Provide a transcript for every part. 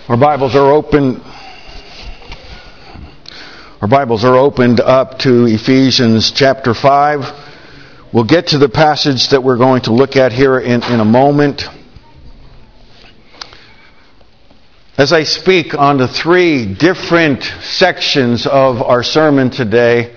Our Bibles are opened up to Ephesians chapter 5. We'll get to the passage that we're going to look at here in a moment. As I speak on the three different sections of our sermon today,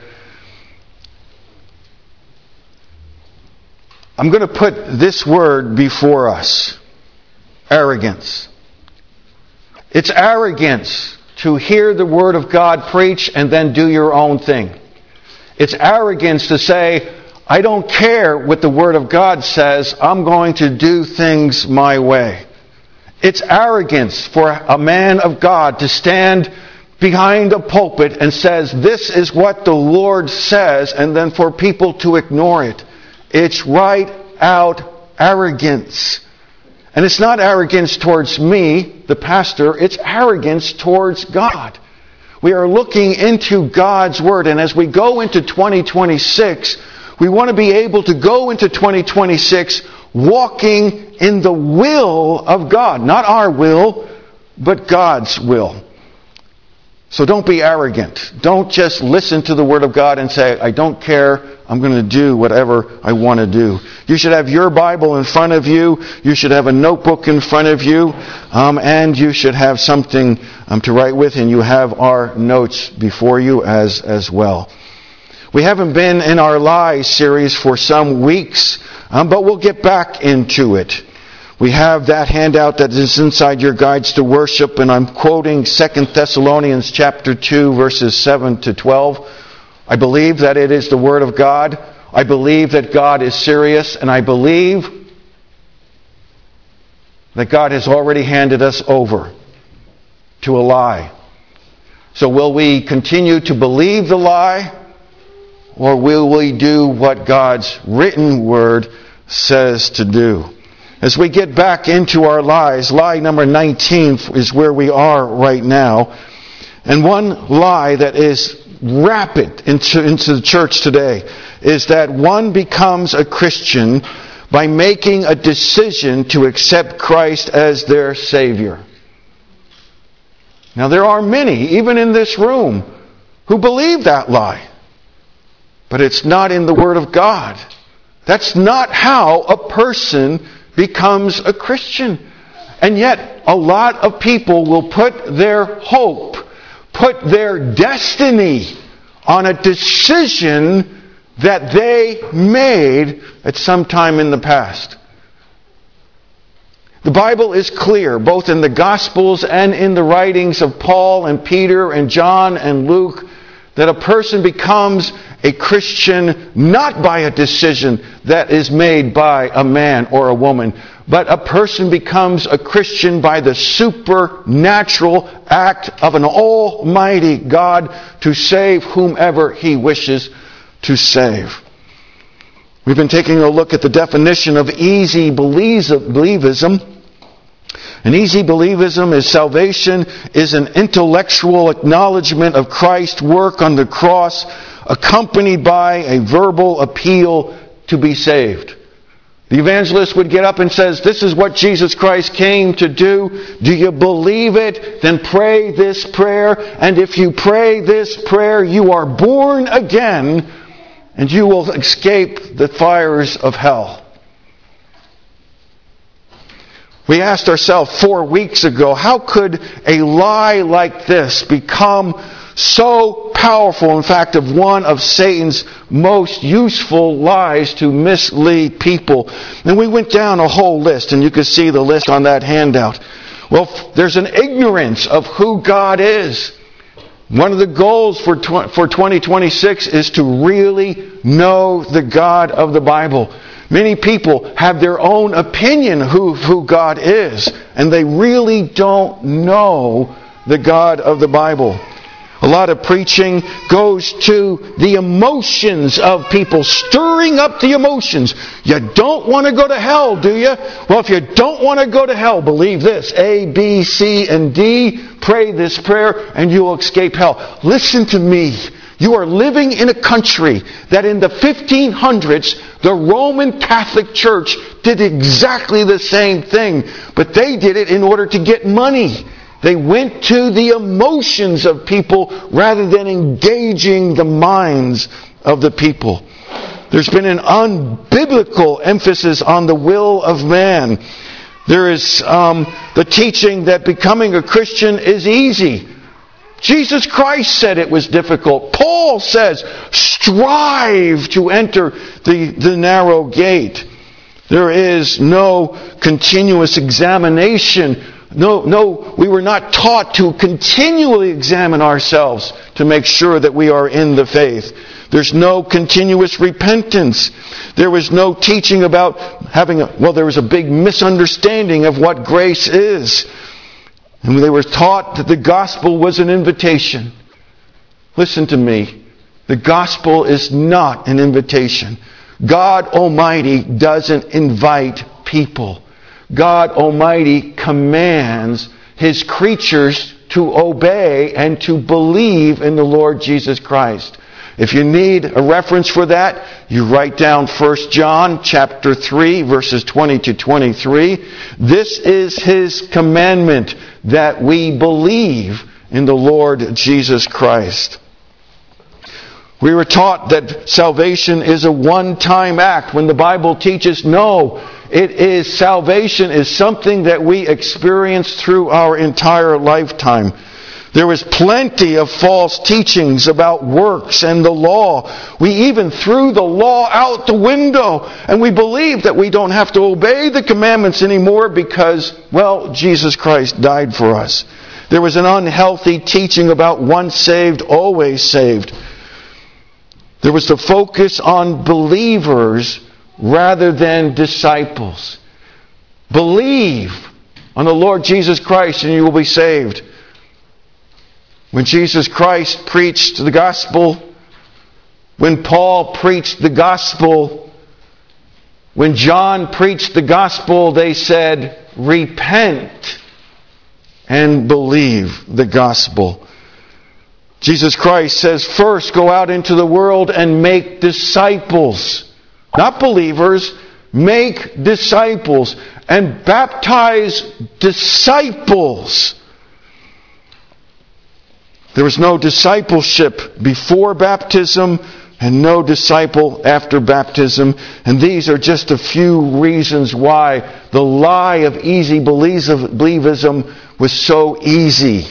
I'm going to put this word before us: arrogance. It's arrogance to hear the Word of God preached and then do your own thing. It's arrogance to say, I don't care what the Word of God says, I'm going to do things my way. It's arrogance for a man of God to stand behind a pulpit and says, this is what the Lord says, and then for people to ignore it. It's right out arrogance. And it's not arrogance towards me, the pastor, it's arrogance towards God. We are looking into God's Word, and as we go into 2026, we want to be able to go into 2026 walking in the will of God. Not our will, but God's will. So don't be arrogant. Don't just listen to the Word of God and say, I don't care, I'm going to do whatever I want to do. You should have your Bible in front of you. You should have a notebook in front of you. And you should have something to write with. And you have our notes before you as well. We haven't been in our Lies series for some weeks, but we'll get back into it. We have that handout that is inside your guides to worship, and I'm quoting 2 Thessalonians chapter 2, verses 7 to 12. I believe that it is the Word of God. I believe that God is serious, and I believe that God has already handed us over to a lie. So will we continue to believe the lie, or will we do what God's written Word says to do? As we get back into our lies, lie number 19 is where we are right now. And one lie that is rapid into the church today is that one becomes a Christian by making a decision to accept Christ as their Savior. Now there are many, even in this room, who believe that lie. But it's not in the Word of God. That's not how a person becomes a Christian. And yet, a lot of people will put their hope, put their destiny on a decision that they made at some time in the past. The Bible is clear, both in the Gospels and in the writings of Paul and Peter and John and Luke, that a person becomes a Christian not by a decision that is made by a man or a woman, but a person becomes a Christian by the supernatural act of an almighty God to save whomever He wishes to save. We've been taking a look at the definition of easy believism. And easy believism is salvation is an intellectual acknowledgement of Christ's work on the cross, accompanied by a verbal appeal to be saved. The evangelist would get up and says, this is what Jesus Christ came to do. Do you believe it? Then pray this prayer. And if you pray this prayer, you are born again, and you will escape the fires of hell. We asked ourselves 4 weeks ago, how could a lie like this become so powerful, in fact, of one of Satan's most useful lies to mislead people? And we went down a whole list, and you can see the list on that handout. Well, there's an ignorance of who God is. One of the goals for 2026 is to really know the God of the Bible. Many people have their own opinion who God is, and they really don't know the God of the Bible. A lot of preaching goes to the emotions of people, stirring up the emotions. You don't want to go to hell, do you? Well, if you don't want to go to hell, believe this: A, B, C, and D. Pray this prayer and you will escape hell. Listen to me. You are living in a country that in the 1500s, the Roman Catholic Church did exactly the same thing. But they did it in order to get money. They went to the emotions of people rather than engaging the minds of the people. There's been an unbiblical emphasis on the will of man. There is the teaching that becoming a Christian is easy. Jesus Christ said it was difficult. Paul says, strive to enter the narrow gate. There is no continuous examination. No, we were not taught to continually examine ourselves to make sure that we are in the faith. There's no continuous repentance. There was no teaching about there was a big misunderstanding of what grace is. And they were taught that the gospel was an invitation. Listen to me. The gospel is not an invitation. God Almighty doesn't invite people. God Almighty commands His creatures to obey and to believe in the Lord Jesus Christ. If you need a reference for that, you write down 1 John chapter 3, verses 20 to 23. This is His commandment, that we believe in the Lord Jesus Christ. We were taught that salvation is a one-time act, when the Bible teaches no. Salvation is something that we experience through our entire lifetime. There was plenty of false teachings about works and the law. We even threw the law out the window, and we believe that we don't have to obey the commandments anymore because, Jesus Christ died for us. There was an unhealthy teaching about once saved, always saved. There was the focus on believers rather than disciples. Believe on the Lord Jesus Christ and you will be saved. When Jesus Christ preached the gospel, when Paul preached the gospel, when John preached the gospel, they said, repent and believe the gospel. Jesus Christ says, first go out into the world and make disciples. Not believers, make disciples and baptize disciples. There was no discipleship before baptism and no disciple after baptism. And these are just a few reasons why the lie of easy believism was so easy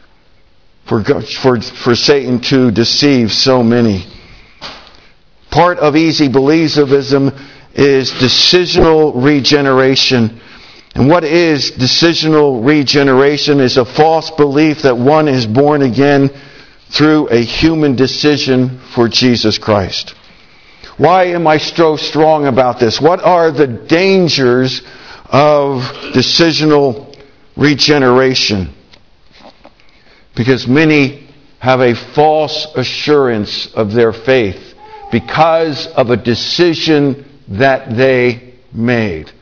for Satan to deceive so many. Part of easy believism is decisional regeneration. And what is decisional regeneration? Is a false belief that one is born again through a human decision for Jesus Christ. Why am I so strong about this? What are the dangers of decisional regeneration? Because many have a false assurance of their faith because of a decision that they made.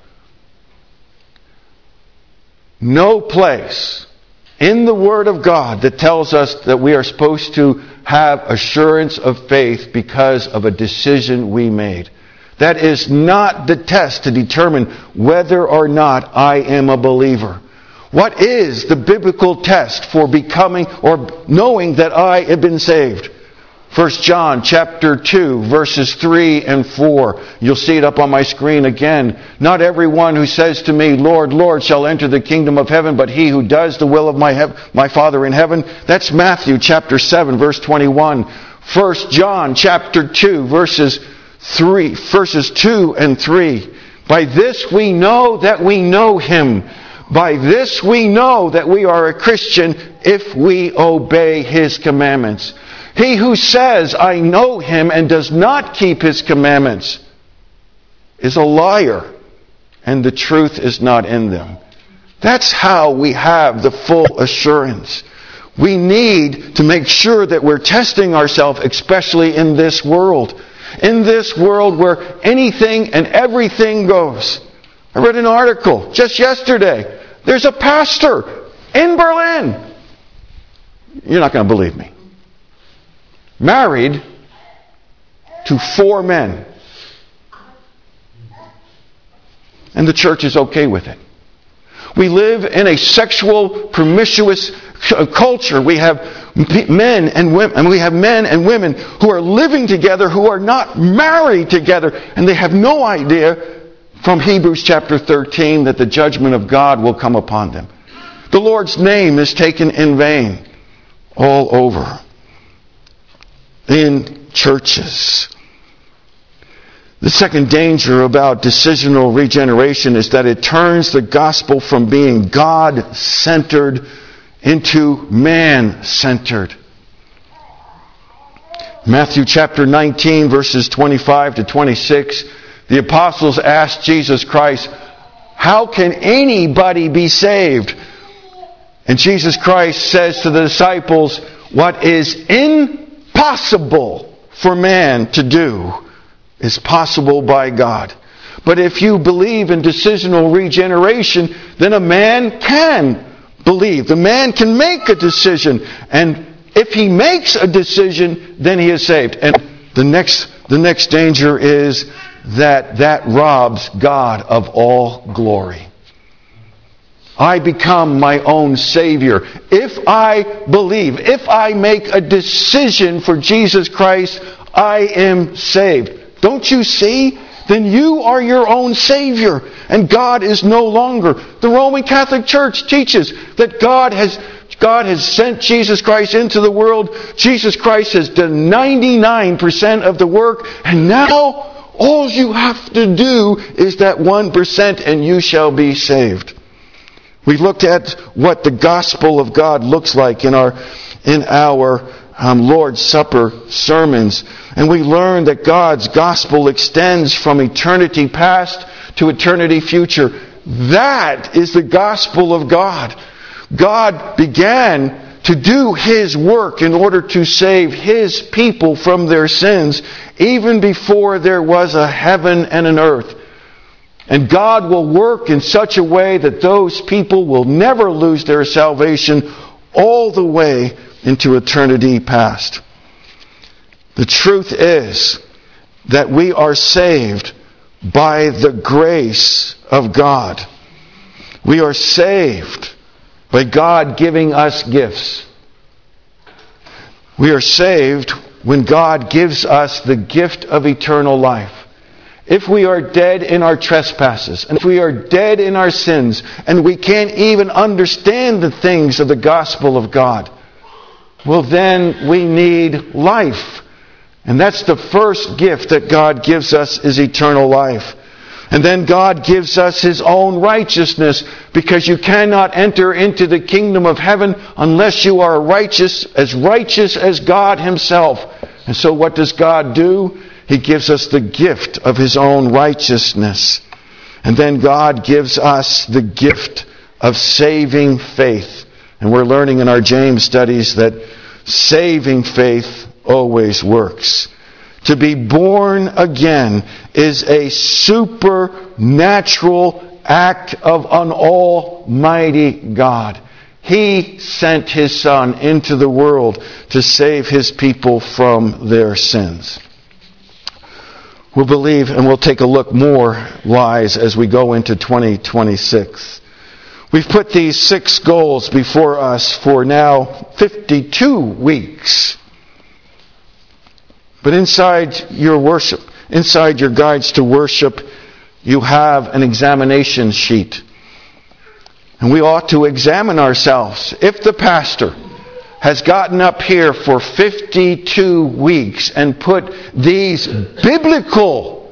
No place in the Word of God that tells us that we are supposed to have assurance of faith because of a decision we made. That is not the test to determine whether or not I am a believer. What is the biblical test for becoming or knowing that I have been saved? 1 John chapter 2, verses 3 and 4. You'll see it up on my screen again. Not everyone who says to me, Lord, Lord, shall enter the kingdom of heaven, but he who does the will of my Father in heaven. That's Matthew chapter 7, verse 21. 1 John chapter 2, verses 2 and 3. By this we know that we know Him. By this we know that we are a Christian if we obey His commandments. He who says, I know Him, and does not keep His commandments is a liar, and the truth is not in them. That's how we have the full assurance. We need to make sure that we're testing ourselves, especially in this world. In this world where anything and everything goes. I read an article just yesterday. There's a pastor in Berlin. You're not going to believe me. Married to 4 men. And the church is okay with it. We live in a sexual, promiscuous culture. We have men and women who are living together, who are not married together, and they have no idea from Hebrews chapter 13 that the judgment of God will come upon them. The Lord's name is taken in vain all over in churches. The second danger about decisional regeneration is that it turns the gospel from being God-centered into man-centered. Matthew chapter 19, verses 25 to 26, the apostles asked Jesus Christ, "How can anybody be saved?" And Jesus Christ says to the disciples, "What is impossible for man to do is possible by God." But if you believe in decisional regeneration, then a man can believe. The man can make a decision. And if he makes a decision, then he is saved. And the next danger is that robs God of all glory. I become my own Savior. If I believe, if I make a decision for Jesus Christ, I am saved. Don't you see? Then you are your own Savior. And God is no longer. The Roman Catholic Church teaches that God has sent Jesus Christ into the world. Jesus Christ has done 99% of the work. And now all you have to do is that 1% and you shall be saved. We looked at what the gospel of God looks like in our Lord's Supper sermons. And we learned that God's gospel extends from eternity past to eternity future. That is the gospel of God. God began to do His work in order to save His people from their sins even before there was a heaven and an earth. And God will work in such a way that those people will never lose their salvation all the way into eternity past. The truth is that we are saved by the grace of God. We are saved by God giving us gifts. We are saved when God gives us the gift of eternal life. If we are dead in our trespasses, and if we are dead in our sins, and we can't even understand the things of the gospel of God, well, then we need life. And that's the first gift that God gives us, is eternal life. And then God gives us His own righteousness, because you cannot enter into the kingdom of heaven unless you are righteous as God Himself. And so what does God do? He gives us the gift of His own righteousness. And then God gives us the gift of saving faith. And we're learning in our James studies that saving faith always works. To be born again is a supernatural act of an almighty God. He sent His Son into the world to save His people from their sins. We'll believe, and we'll take a look more wise as we go into 2026. We've put these 6 goals before us for now 52 weeks. But inside your worship, inside your guides to worship, you have an examination sheet. And we ought to examine ourselves. If the pastor has gotten up here for 52 weeks and put these biblical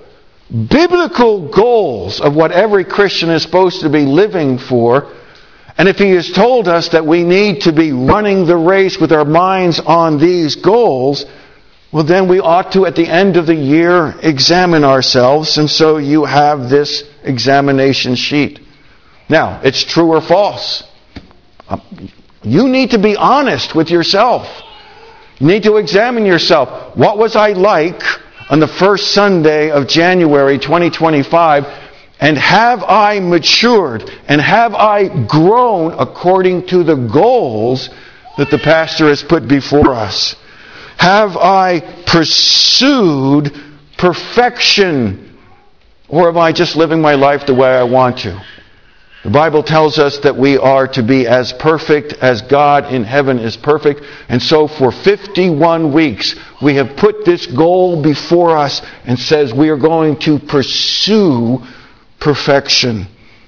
goals of what every Christian is supposed to be living for, and if he has told us that we need to be running the race with our minds on these goals, well, then we ought to, at the end of the year, examine ourselves. And so you have this examination sheet. Now, it's true or false. You need to be honest with yourself. You need to examine yourself. What was I like on the first Sunday of January 2025? And have I matured? And have I grown according to the goals that the pastor has put before us? Have I pursued perfection? Or am I just living my life the way I want to? The Bible tells us that we are to be as perfect as God in heaven is perfect. And so for 51 weeks, we have put this goal before us and says we are going to pursue perfection.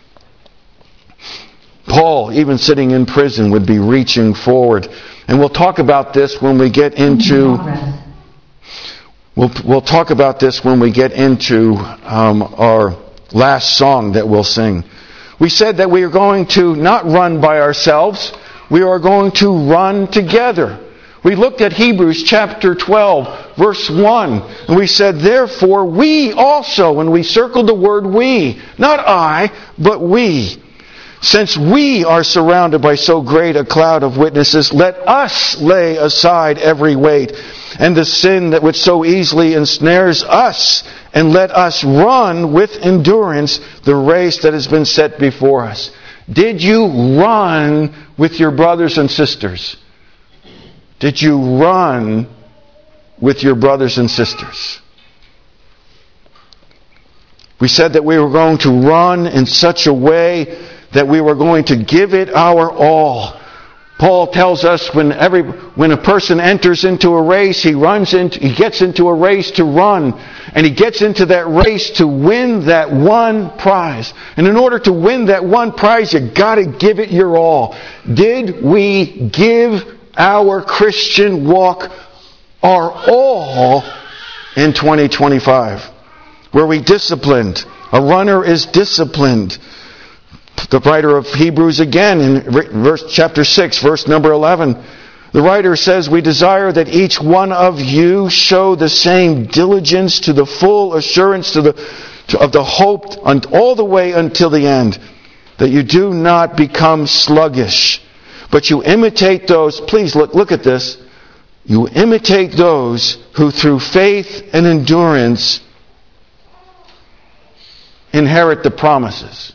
Paul, even sitting in prison, would be reaching forward. And we'll talk about this when we get into... We'll talk about this when we get into our last song that we'll sing. We said that we are going to not run by ourselves. We are going to run together. We looked at Hebrews chapter 12, verse 1. And we said, therefore, we also, and we circled the word we. Not I, but we. Since we are surrounded by so great a cloud of witnesses, let us lay aside every weight and the sin that which so easily ensnares us, and let us run with endurance the race that has been set before us. Did you run with your brothers and sisters? Did you run with your brothers and sisters? We said that we were going to run in such a way that we were going to give it our all. Paul tells us when a person enters into a race, he gets into a race to run, and he gets into that race to win that one prize. And in order to win that one prize, you've got to give it your all. Did we give our Christian walk our all in 2025? Were we disciplined? A runner is disciplined. The writer of Hebrews again in chapter 6, verse number 11, the writer says, we desire that each one of you show the same diligence to the full assurance of the hope all the way until the end, that you do not become sluggish, but you imitate those, please look at this, you imitate those who through faith and endurance inherit the promises.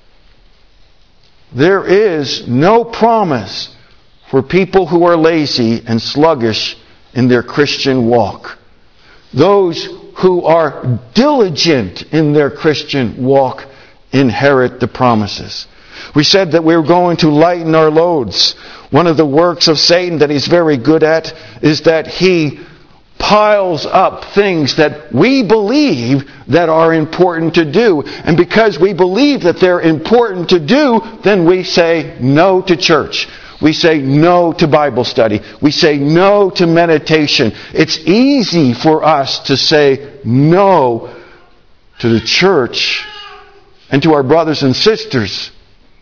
There is no promise for people who are lazy and sluggish in their Christian walk. Those who are diligent in their Christian walk inherit the promises. We said that we were going to lighten our loads. One of the works of Satan that he's very good at is that he piles up things that we believe that are important to do. And because we believe that they're important to do, then we say no to church. We say no to Bible study. We say no to meditation. It's easy for us to say no to the church and to our brothers and sisters.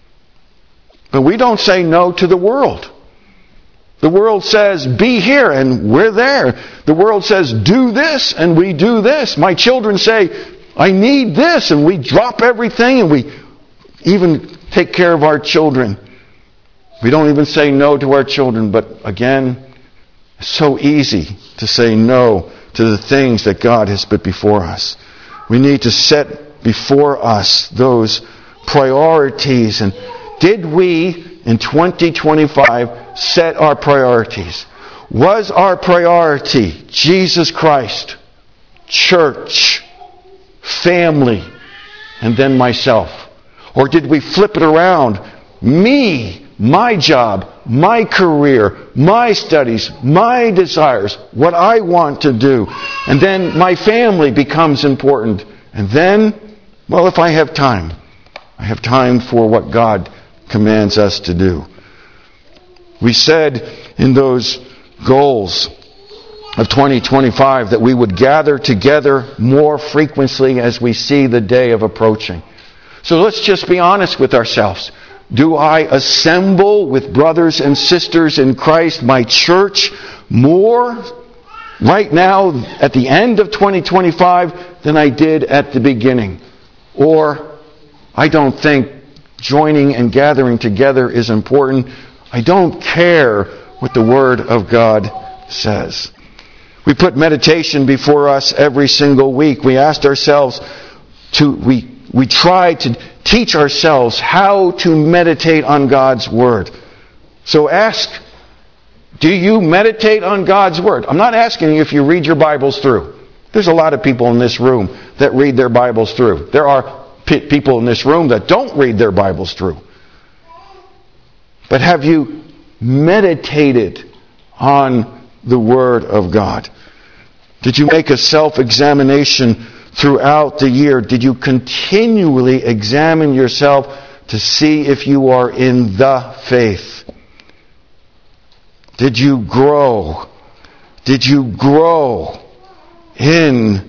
But we don't say no to the world. The world says, be here, and we're there. The world says, do this, and we do this. My children say, I need this, and we drop everything, and we even take care of our children. We don't even say no to our children, but again, it's so easy to say no to the things that God has put before us. We need to set before us those priorities. And did we, in 2025, set our priorities? Was our priority Jesus Christ, church, family, and then myself? Or did we flip it around? Me, my job, my career, my studies, my desires, what I want to do. And then my family becomes important. And then, well, if I have time for what God commands us to do. We said in those goals of 2025 that we would gather together more frequently as we see the day of approaching. So let's just be honest with ourselves. Do I assemble with brothers and sisters in Christ, my church, more right now at the end of 2025 than I did at the beginning? Or I don't think joining and gathering together is important. I don't care what the Word of God says. We put meditation before us every single week. We asked ourselves we try to teach ourselves how to meditate on God's Word. So ask, do you meditate on God's Word? I'm not asking you if you read your Bibles through. There's a lot of people in this room that read their Bibles through. There are people in this room that don't read their Bibles through. But have you meditated on the Word of God? Did you make a self-examination throughout the year? Did you continually examine yourself to see if you are in the faith? Did you grow? Did you grow in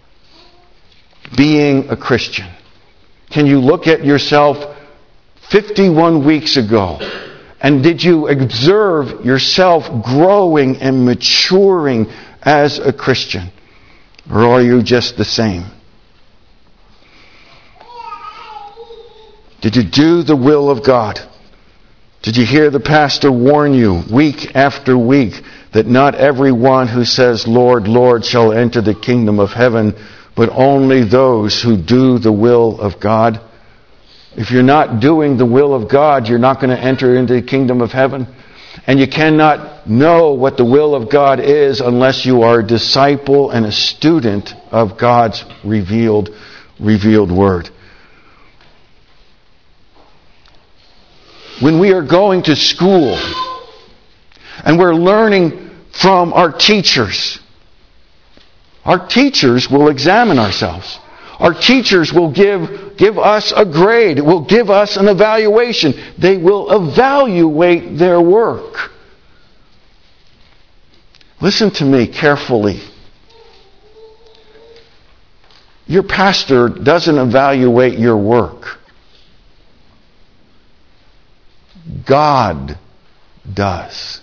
being a Christian? Can you look at yourself 51 weeks ago, and did you observe yourself growing and maturing as a Christian? Or are you just the same? Did you do the will of God? Did you hear the pastor warn you week after week that not everyone who says, Lord, Lord, shall enter the kingdom of heaven, but only those who do the will of God? If you're not doing the will of God, you're not going to enter into the kingdom of heaven. And you cannot know what the will of God is unless you are a disciple and a student of God's revealed word. When we are going to school and we're learning from our teachers will examine ourselves. Our teachers will give us a grade, will give us an evaluation. They will evaluate their work. Listen to me carefully. Your pastor doesn't evaluate your work. God does.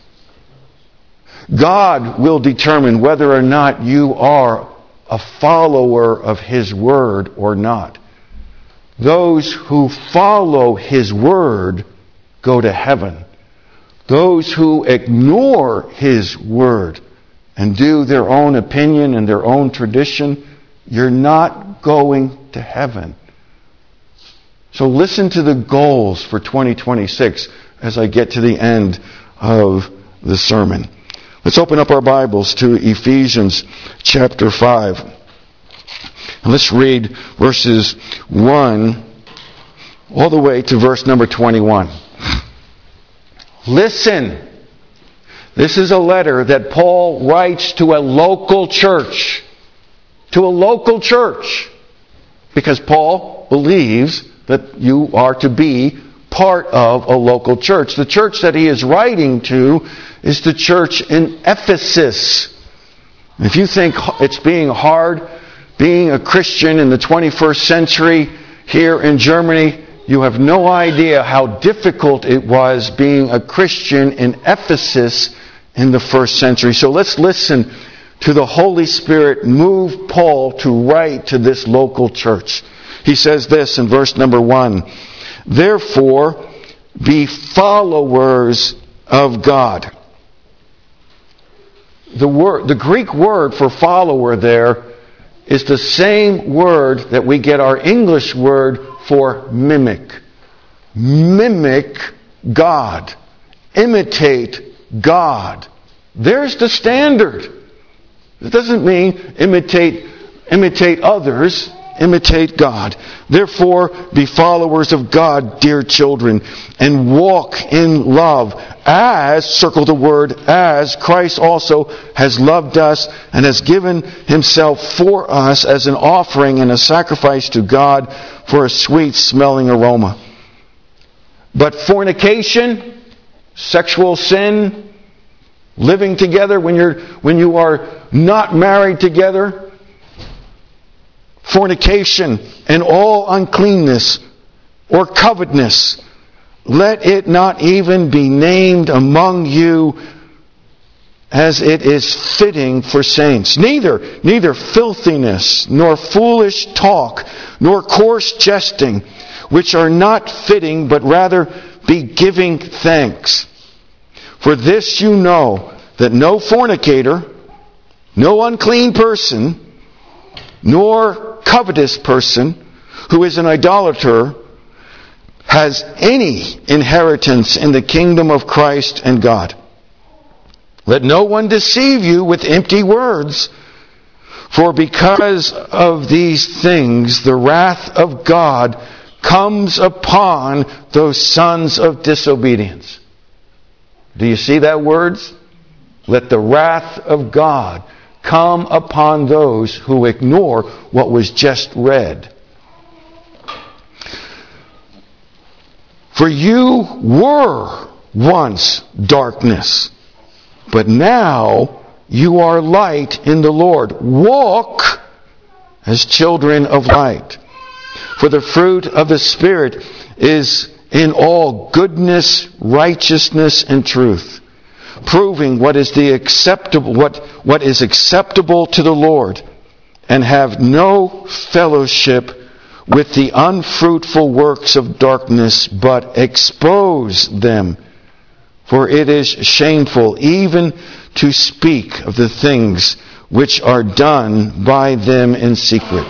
God will determine whether or not you are a follower of His Word or not. Those who follow His Word go to heaven. Those who ignore His Word and do their own opinion and their own tradition, you're not going to heaven. So listen to the goals for 2026 as I get to the end of the sermon. Let's open up our Bibles to Ephesians chapter 5. And let's read verses 1 all the way to verse number 21. Listen. This is a letter that Paul writes to a local church. To a local church. Because Paul believes that you are to be part of a local church. The church that he is writing to is the church in Ephesus. If you think it's being hard being a Christian in the 21st century here in Germany, you have no idea how difficult it was being a Christian in Ephesus in the first century. So let's listen to the Holy Spirit move Paul to write to this local church. He says this in verse number 1. Therefore, be followers of God. The Greek word for follower there is the same word that we get our English word for mimic. Mimic God. Imitate God. There's the standard. It doesn't mean imitate others. Imitate God. Therefore, be followers of God, dear children, and walk in love as, circle the word, as Christ also has loved us and has given Himself for us as an offering and a sacrifice to God for a sweet-smelling aroma. But fornication, sexual sin, living together when you are not married together, fornication and all uncleanness or covetousness, let it not even be named among you as it is fitting for saints. Neither filthiness, nor foolish talk, nor coarse jesting, which are not fitting, but rather be giving thanks. For this you know, that no fornicator, no unclean person, nor covetous person who is an idolater has any inheritance in the kingdom of Christ and God. Let no one deceive you with empty words, For because of these things, the wrath of God comes upon those sons of disobedience. Do you see that words? Let the wrath of God come upon those who ignore what was just read. For you were once darkness, but now you are light in the Lord. Walk as children of light. For the fruit of the Spirit is in all goodness, righteousness, and truth, proving what is acceptable to the Lord, and have no fellowship with the unfruitful works of darkness, but expose them. For it is shameful even to speak of the things which are done by them in secret.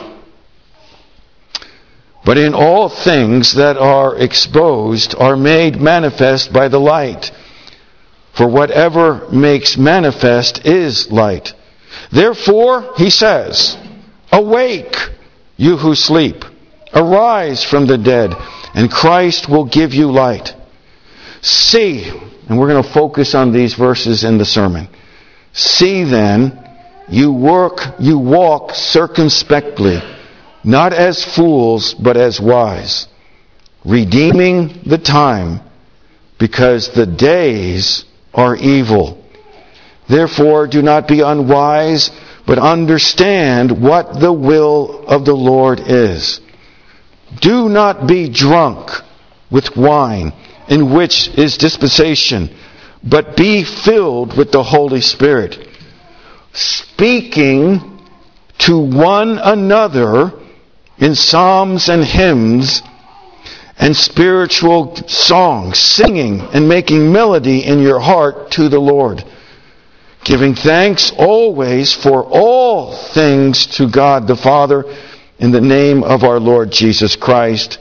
But in all things that are exposed are made manifest by the light. For whatever makes manifest is light. Therefore, he says, awake, you who sleep. Arise from the dead, and Christ will give you light. See, and we're going to focus on these verses in the sermon. See then, you walk circumspectly, not as fools, but as wise, redeeming the time, because the days are evil. Therefore, do not be unwise, but understand what the will of the Lord is. Do not be drunk with wine, in which is dissipation, but be filled with the Holy Spirit, speaking to one another in psalms and hymns and spiritual songs, singing and making melody in your heart to the Lord, giving thanks always for all things to God the Father in the name of our Lord Jesus Christ,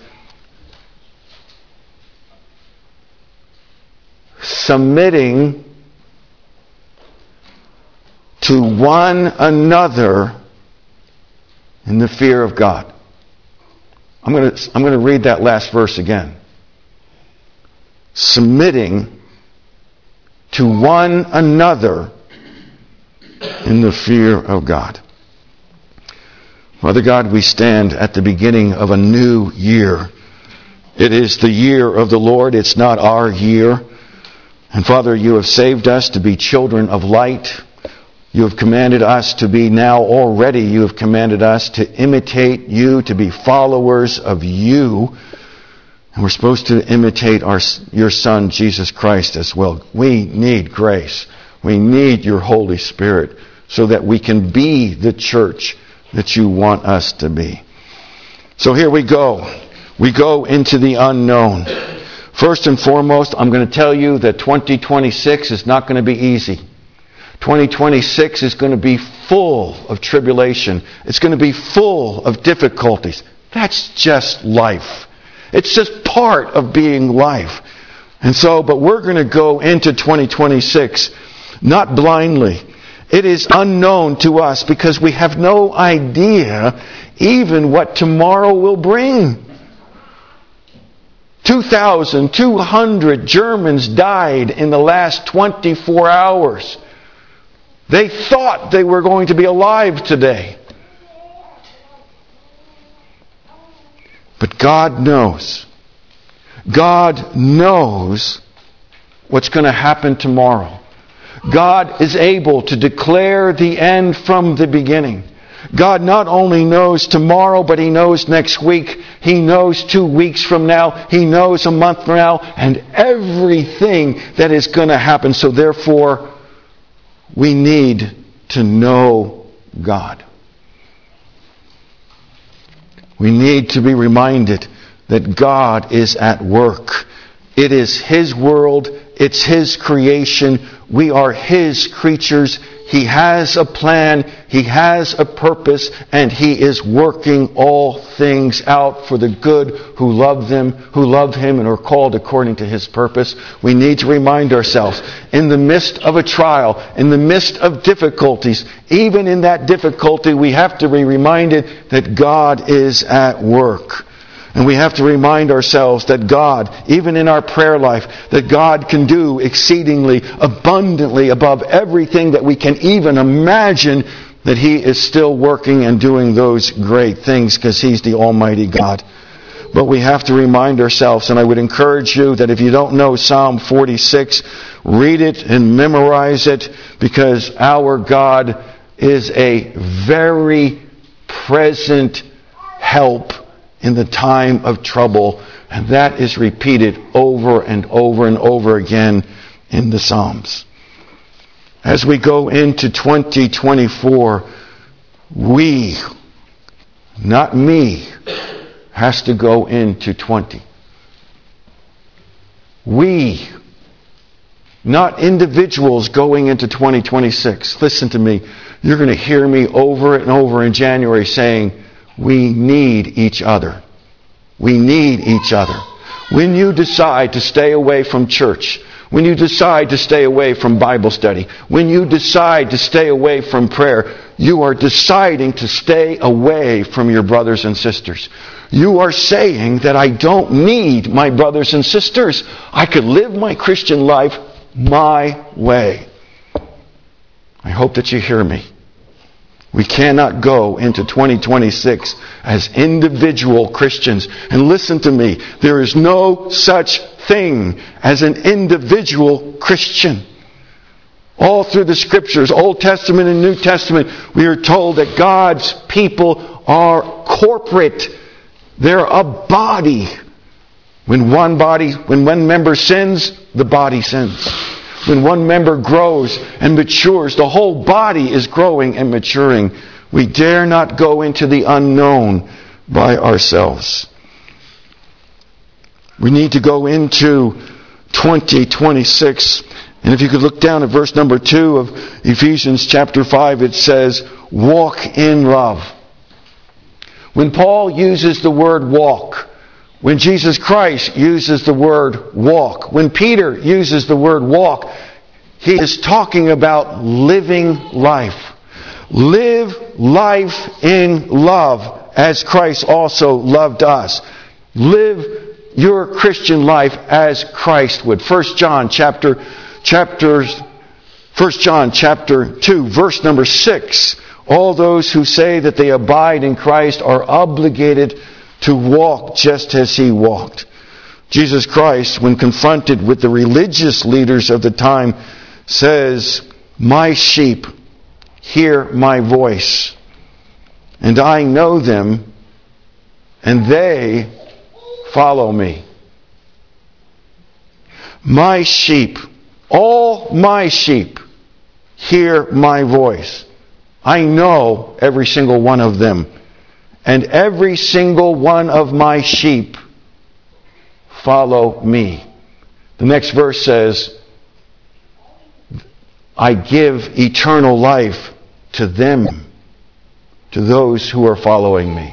submitting to one another in the fear of God. I'm going to read that last verse again. Submitting to one another in the fear of God. Father God, we stand at the beginning of a new year. It is the year of the Lord. It's not our year. And Father, you have saved us to be children of light. You have commanded us to be now already. You have commanded us to imitate you, to be followers of you. And we're supposed to imitate your Son, Jesus Christ, as well. We need grace. We need your Holy Spirit so that we can be the church that you want us to be. So here we go. We go into the unknown. First and foremost, I'm going to tell you that 2026 is not going to be easy. 2026 is going to be full of tribulation. It's going to be full of difficulties. That's just life. It's just part of being life. And so, but we're going to go into 2026 not blindly. It is unknown to us because we have no idea even what tomorrow will bring. 2,200 Germans died in the last 24 hours. They thought they were going to be alive today. But God knows. God knows what's going to happen tomorrow. God is able to declare the end from the beginning. God not only knows tomorrow, but He knows next week. He knows 2 weeks from now. He knows a month from now. And everything that is going to happen. So therefore, we need to know God. We need to be reminded that God is at work It is His world. It's His creation. We are His creatures. He has a plan. He has a purpose. And He is working all things out for the good who love Him and are called according to His purpose. We need to remind ourselves, in the midst of a trial, in the midst of difficulties, even in that difficulty, we have to be reminded that God is at work. And we have to remind ourselves that God, even in our prayer life, that God can do exceedingly abundantly above everything that we can even imagine, that He is still working and doing those great things because He's the Almighty God. But we have to remind ourselves, and I would encourage you that if you don't know Psalm 46, read it and memorize it, because our God is a very present help in the time of trouble. And that is repeated over and over and over again in the Psalms. As we go into 2024, we, not me, has to go into 20. We, not individuals going into 2026. Listen to me. You're going to hear me over and over in January saying, we need each other. We need each other. When you decide to stay away from church, when you decide to stay away from Bible study, when you decide to stay away from prayer, you are deciding to stay away from your brothers and sisters. You are saying that I don't need my brothers and sisters. I could live my Christian life my way. I hope that you hear me. We cannot go into 2026 as individual Christians. And listen to me, there is no such thing as an individual Christian. All through the Scriptures, Old Testament and New Testament, we are told that God's people are corporate. They're a body. When one member sins, the body sins. When one member grows and matures, the whole body is growing and maturing. We dare not go into the unknown by ourselves. We need to go into 2026. And if you could look down at verse number 2 of Ephesians chapter 5, it says, walk in love. When Paul uses the word walk, when Jesus Christ uses the word walk, when Peter uses the word walk, he is talking about living life. Live life in love as Christ also loved us. Live your Christian life as Christ would. 1 John chapter 2, verse number 6. All those who say that they abide in Christ are obligated to walk just as He walked. Jesus Christ, when confronted with the religious leaders of the time, says, my sheep hear my voice, and I know them, and they follow me. My sheep, all my sheep, hear my voice. I know every single one of them. And every single one of my sheep follow me. The next verse says, I give eternal life to them, to those who are following me.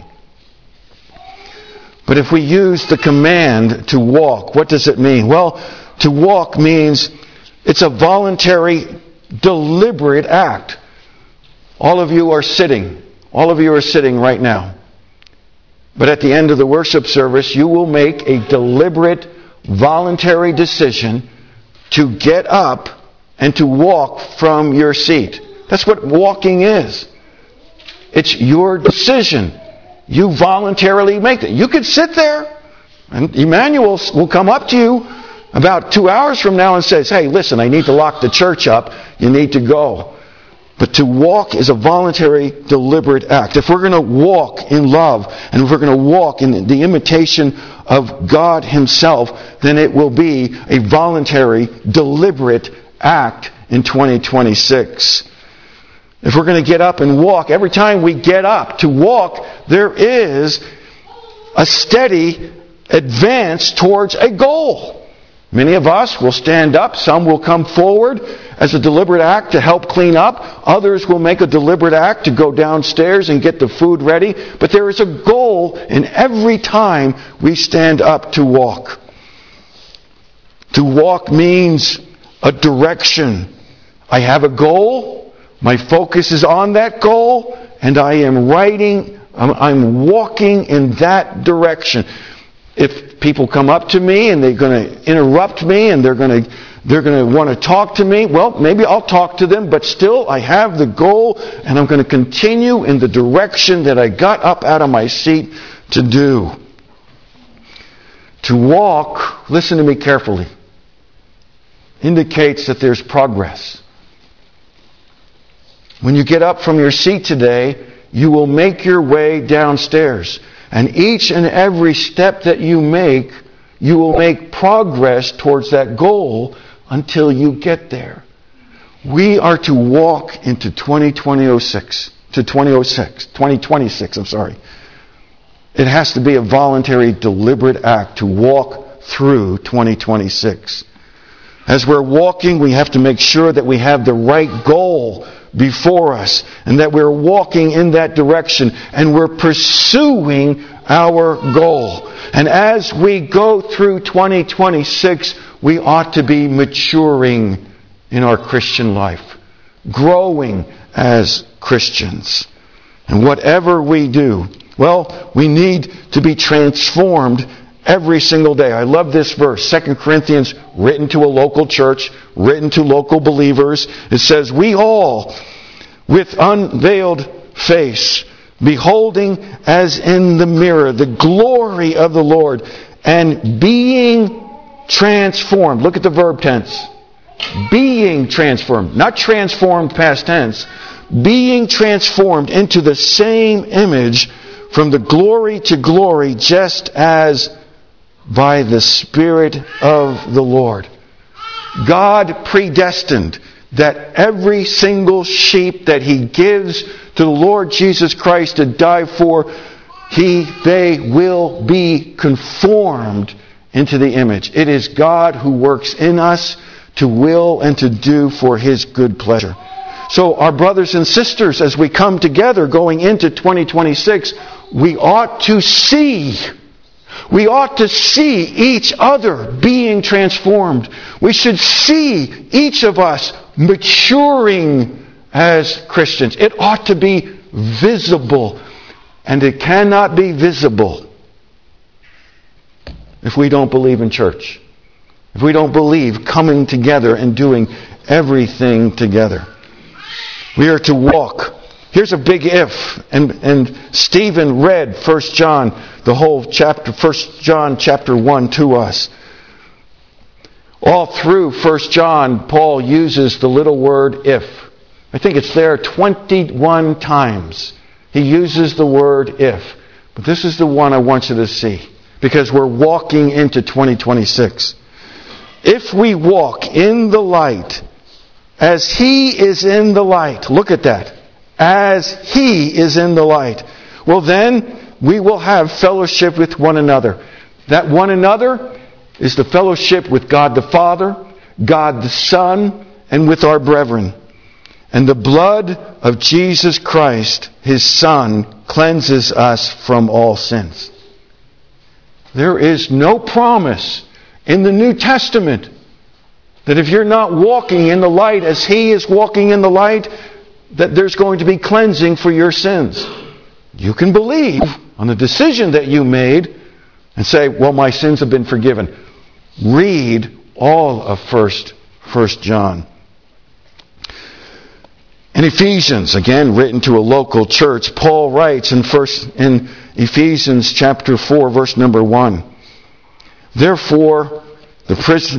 But if we use the command to walk, what does it mean? Well, to walk means it's a voluntary, deliberate act. All of you are sitting. All of you are sitting right now. But at the end of the worship service, you will make a deliberate, voluntary decision to get up and to walk from your seat. That's what walking is. It's your decision. You voluntarily make it. You could sit there, and Emmanuel will come up to you about 2 hours from now and says, hey, listen, I need to lock the church up. You need to go. But to walk is a voluntary, deliberate act. If we're going to walk in love, and if we're going to walk in the imitation of God Himself, then it will be a voluntary, deliberate act in 2026. If we're going to get up and walk, every time we get up to walk, there is a steady advance towards a goal. Many of us will stand up. Some will come forward as a deliberate act to help clean up. Others will make a deliberate act to go downstairs and get the food ready. But there is a goal in every time we stand up to walk. To walk means a direction. I have a goal. My focus is on that goal. And I'm walking in that direction. If people come up to me and they're going to interrupt me and they're going to want to talk to me, well, maybe I'll talk to them, but still I have the goal and I'm going to continue in the direction that I got up out of my seat to do. To walk, listen to me carefully, indicates that there's progress. When you get up from your seat today, you will make your way downstairs. And each and every step that you will make progress towards that goal until you get there. We are to walk into 2026. It has to be a voluntary, deliberate act to walk through 2026. As we're walking, we have to make sure that we have the right goal before us and that we're walking in that direction and we're pursuing our goal. And as we go through 2026, we ought to be maturing in our Christian life, growing as Christians. And whatever we do, well, we need to be transformed every single day. I love this verse, 2 Corinthians, written to a local church, written to local believers. It says, we all, with unveiled face, beholding as in the mirror the glory of the Lord, and being transformed. Look at the verb tense. Being transformed. Not transformed past tense. Being transformed into the same image from the glory to glory, just as by the Spirit of the Lord. God predestined that every single sheep that He gives to the Lord Jesus Christ to die for, they will be conformed into the image. It is God who works in us to will and to do for His good pleasure. So our brothers and sisters, as we come together going into 2026, we ought to see each other being transformed. We should see each of us maturing as Christians. It ought to be visible. And it cannot be visible if we don't believe in church. If we don't believe coming together and doing everything together. We are to walk. Here's a big if. And Stephen read 1 John, the whole chapter, 1 John chapter 1 to us. All through 1 John, Paul uses the little word if. I think it's there 21 times. He uses the word if. But this is the one I want you to see. Because we're walking into 2026. If we walk in the light, as He is in the light. Look at that. As He is in the light. Well then, we will have fellowship with one another. That one another is the fellowship with God the Father, God the Son, and with our brethren. And the blood of Jesus Christ, His Son, cleanses us from all sins. There is no promise in the New Testament that if you're not walking in the light as He is walking in the light, that there's going to be cleansing for your sins. You can believe on the decision that you made and say, well, my sins have been forgiven. Read all of 1 John. In Ephesians, again written to a local church, Paul writes in Ephesians chapter 4, verse number 1. Therefore, the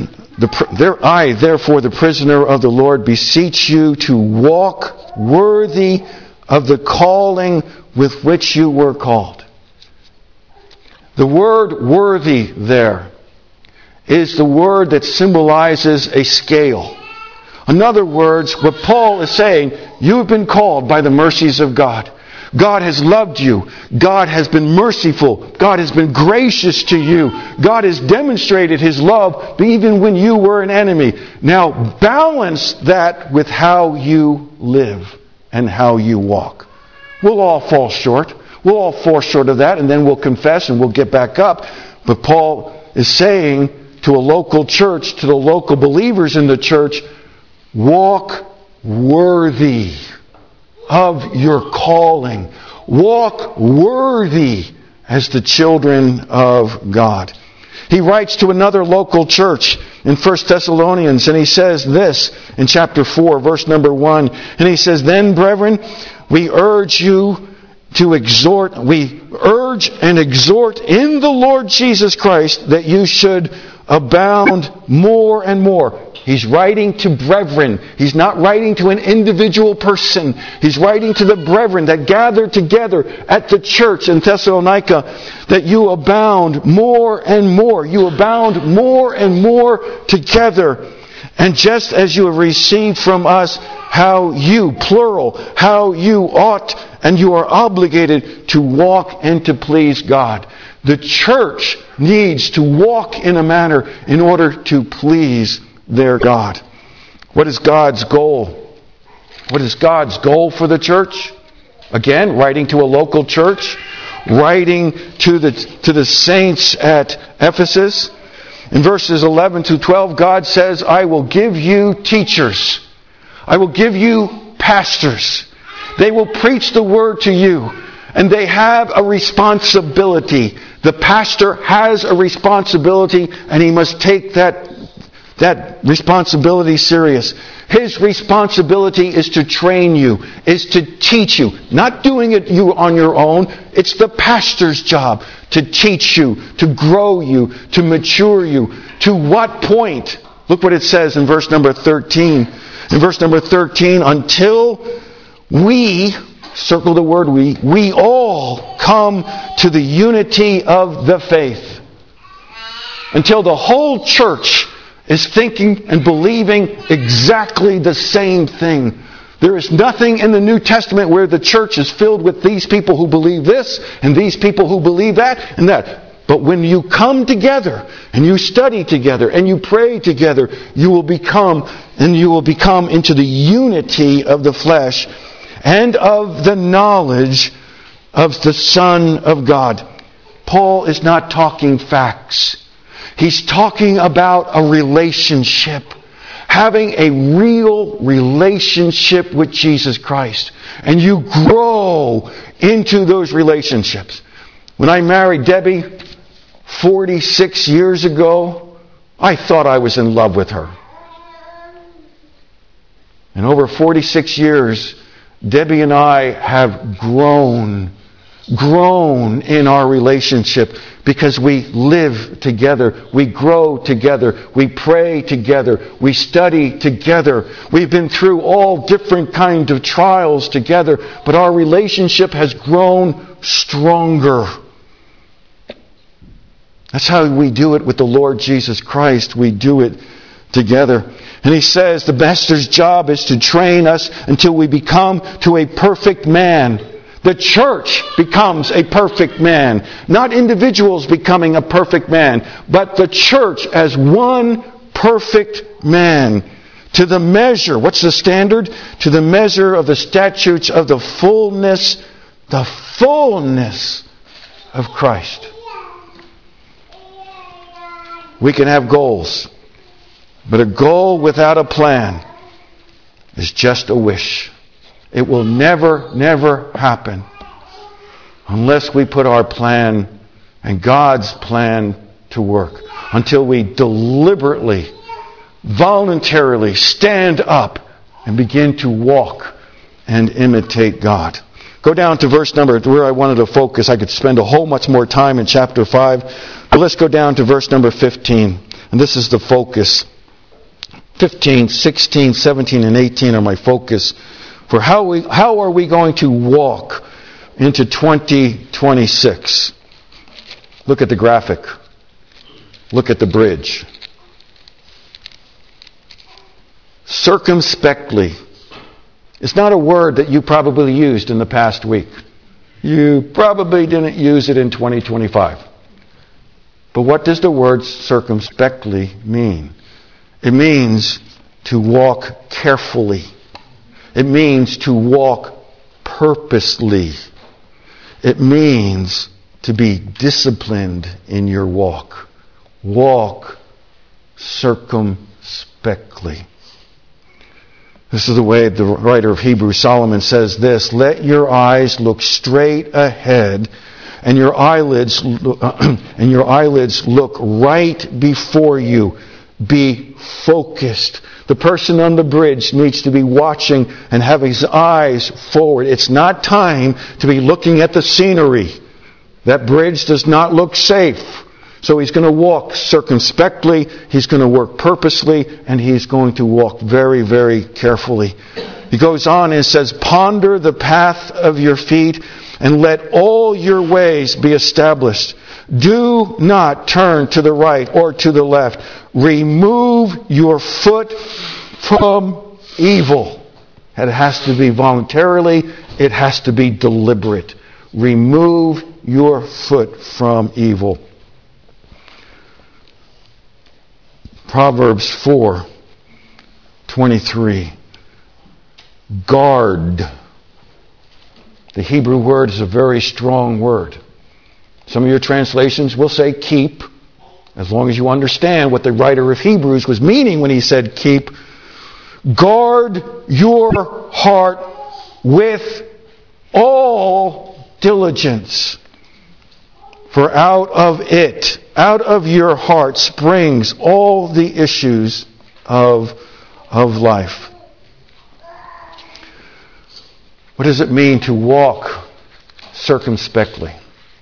prisoner of the Lord, beseech you to walk worthy of the calling with which you were called. The word worthy there is the word that symbolizes a scale. In other words, what Paul is saying, you have been called by the mercies of God. God has loved you. God has been merciful. God has been gracious to you. God has demonstrated His love even when you were an enemy. Now balance that with how you live and how you walk. We'll all fall short. We'll all fall short of that, and then we'll confess and we'll get back up. But Paul is saying to a local church, to the local believers in the church, walk worthy of your calling. Walk worthy as the children of God. He writes to another local church in 1 Thessalonians, and he says this in chapter 4, verse number 1. And he says, "Then, brethren, we urge and exhort in the Lord Jesus Christ that you should abound more and more." He's writing to brethren. He's not writing to an individual person. He's writing to the brethren that gathered together at the church in Thessalonica, that you abound more and more. You abound more and more together. And just as you have received from us how you, plural, how you ought and you are obligated to walk and to please God. The church needs to walk in a manner in order to please their God. What is God's goal? What is God's goal for the church? Again, writing to a local church, writing to the saints at Ephesus. In verses 11 to 12, God says, "I will give you teachers. I will give you pastors. They will preach the word to you, and they have a responsibility." The pastor has a responsibility, and he must take that responsibility serious. His responsibility is to train you, is to teach you. Not doing it you on your own. It's the pastor's job to teach you, to grow you, to mature you. To what point? Look what it says in verse number 13. In verse number 13, until we, circle the word we all come to the unity of the faith. Until the whole church is thinking and believing exactly the same thing. There is nothing in the New Testament where the church is filled with these people who believe this and these people who believe that and that. But when you come together and you study together and you pray together, you will become into the unity of the flesh and of the knowledge of the Son of God. Paul is not talking facts. He's talking about a relationship. Having a real relationship with Jesus Christ. And you grow into those relationships. When I married Debbie 46 years ago, I thought I was in love with her. And over 46 years, Debbie and I have grown in our relationship because we live together, we grow together, we pray together, we study together. We've been through all different kinds of trials together, but our relationship has grown stronger. That's how we do it with the Lord Jesus Christ. We do it together. And he says the master's job is to train us until we become to a perfect man. The church becomes a perfect man. Not individuals becoming a perfect man, but the church as one perfect man. To the measure, what's the standard? To the measure of the statutes of the fullness of Christ. We can have goals, but a goal without a plan is just a wish. It will never happen unless we put our plan and God's plan to work. Until we deliberately, voluntarily stand up and begin to walk and imitate God. Go down to verse number, where I wanted to focus. I could spend a whole much more time in chapter 5. But let's go down to verse number 15. And this is the focus. 15, 16, 17, and 18 are my focus. For how are we going to walk into 2026? Look at the graphic. Look at the bridge. Circumspectly. It's not a word that you probably used in the past week. You probably didn't use it in 2025. But what does the word circumspectly mean? It means to walk carefully. It means to walk purposely. It means to be disciplined in your walk. Walk circumspectly. This is the way the writer of Hebrews, Solomon, says this: let your eyes look straight ahead, and your eyelids look right before you. Be focused. The person on the bridge needs to be watching and have his eyes forward. It's not time to be looking at the scenery. That bridge does not look safe. So he's going to walk circumspectly, he's going to work purposely, and he's going to walk very, very carefully. He goes on and says, ponder the path of your feet and let all your ways be established. Do not turn to the right or to the left. Remove your foot from evil. It has to be voluntarily. It has to be deliberate. Remove your foot from evil. Proverbs 4:23. Guard. The Hebrew word is a very strong word. Some of your translations will say keep, as long as you understand what the writer of Hebrews was meaning when he said keep. Guard your heart with all diligence, for out of your heart springs all the issues of life. What does it mean to walk circumspectly?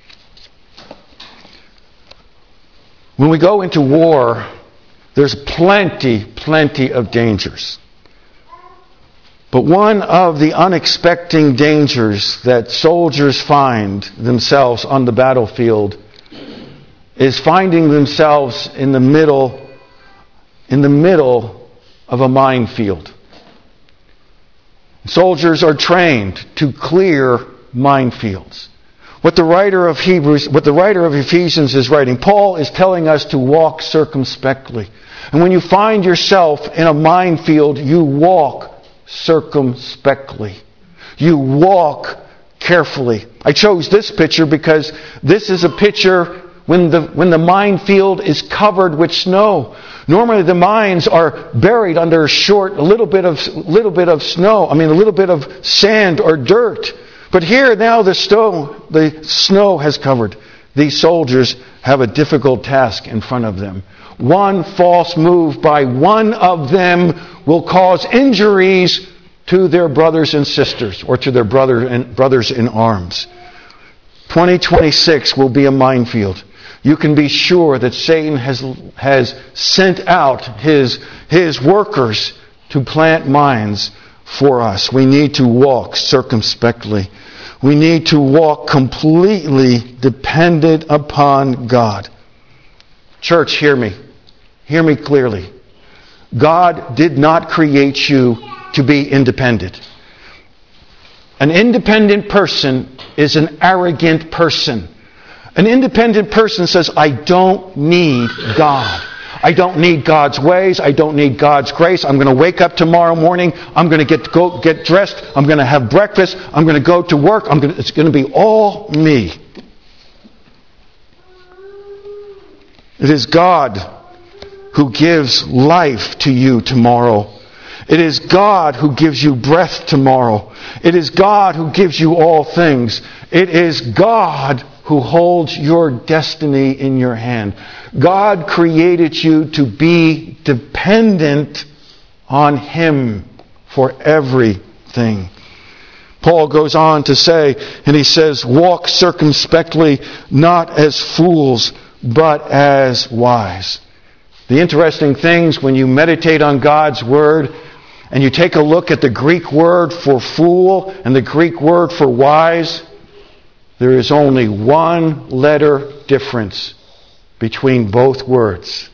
When we go into war, there's plenty of dangers. But one of the unexpected dangers that soldiers find themselves on the battlefield is finding themselves in the middle of a minefield. Soldiers are trained to clear minefields. What the writer of Ephesians is writing, Paul is telling us to walk circumspectly. And when you find yourself in a minefield, you walk circumspectly. You walk carefully. I chose this picture because this is a picture when the minefield is covered with snow. Normally the mines are buried under a little bit of snow. A little bit of sand or dirt. But here now the snow has covered. These soldiers have a difficult task in front of them. One false move by one of them will cause injuries to their brothers and sisters, or to their brothers in arms. 2026 will be a minefield. You can be sure that Satan has sent out his workers to plant mines for us. We need to walk circumspectly. We need to walk completely dependent upon God. Church, hear me. Hear me clearly. God did not create you to be independent. An independent person is an arrogant person. An independent person says, I don't need God. I don't need God's ways. I don't need God's grace. I'm going to wake up tomorrow morning. I'm going to get dressed. I'm going to have breakfast. I'm going to go to work. It's going to be all me. It is God who gives life to you tomorrow. It is God who gives you breath tomorrow. It is God who gives you all things. It is God who holds your destiny in your hand. God created you to be dependent on Him for everything. Paul goes on to say, and he says, walk circumspectly, not as fools, but as wise. The interesting things when you meditate on God's Word, and you take a look at the Greek word for fool and the Greek word for wise, there is only one letter difference between both words.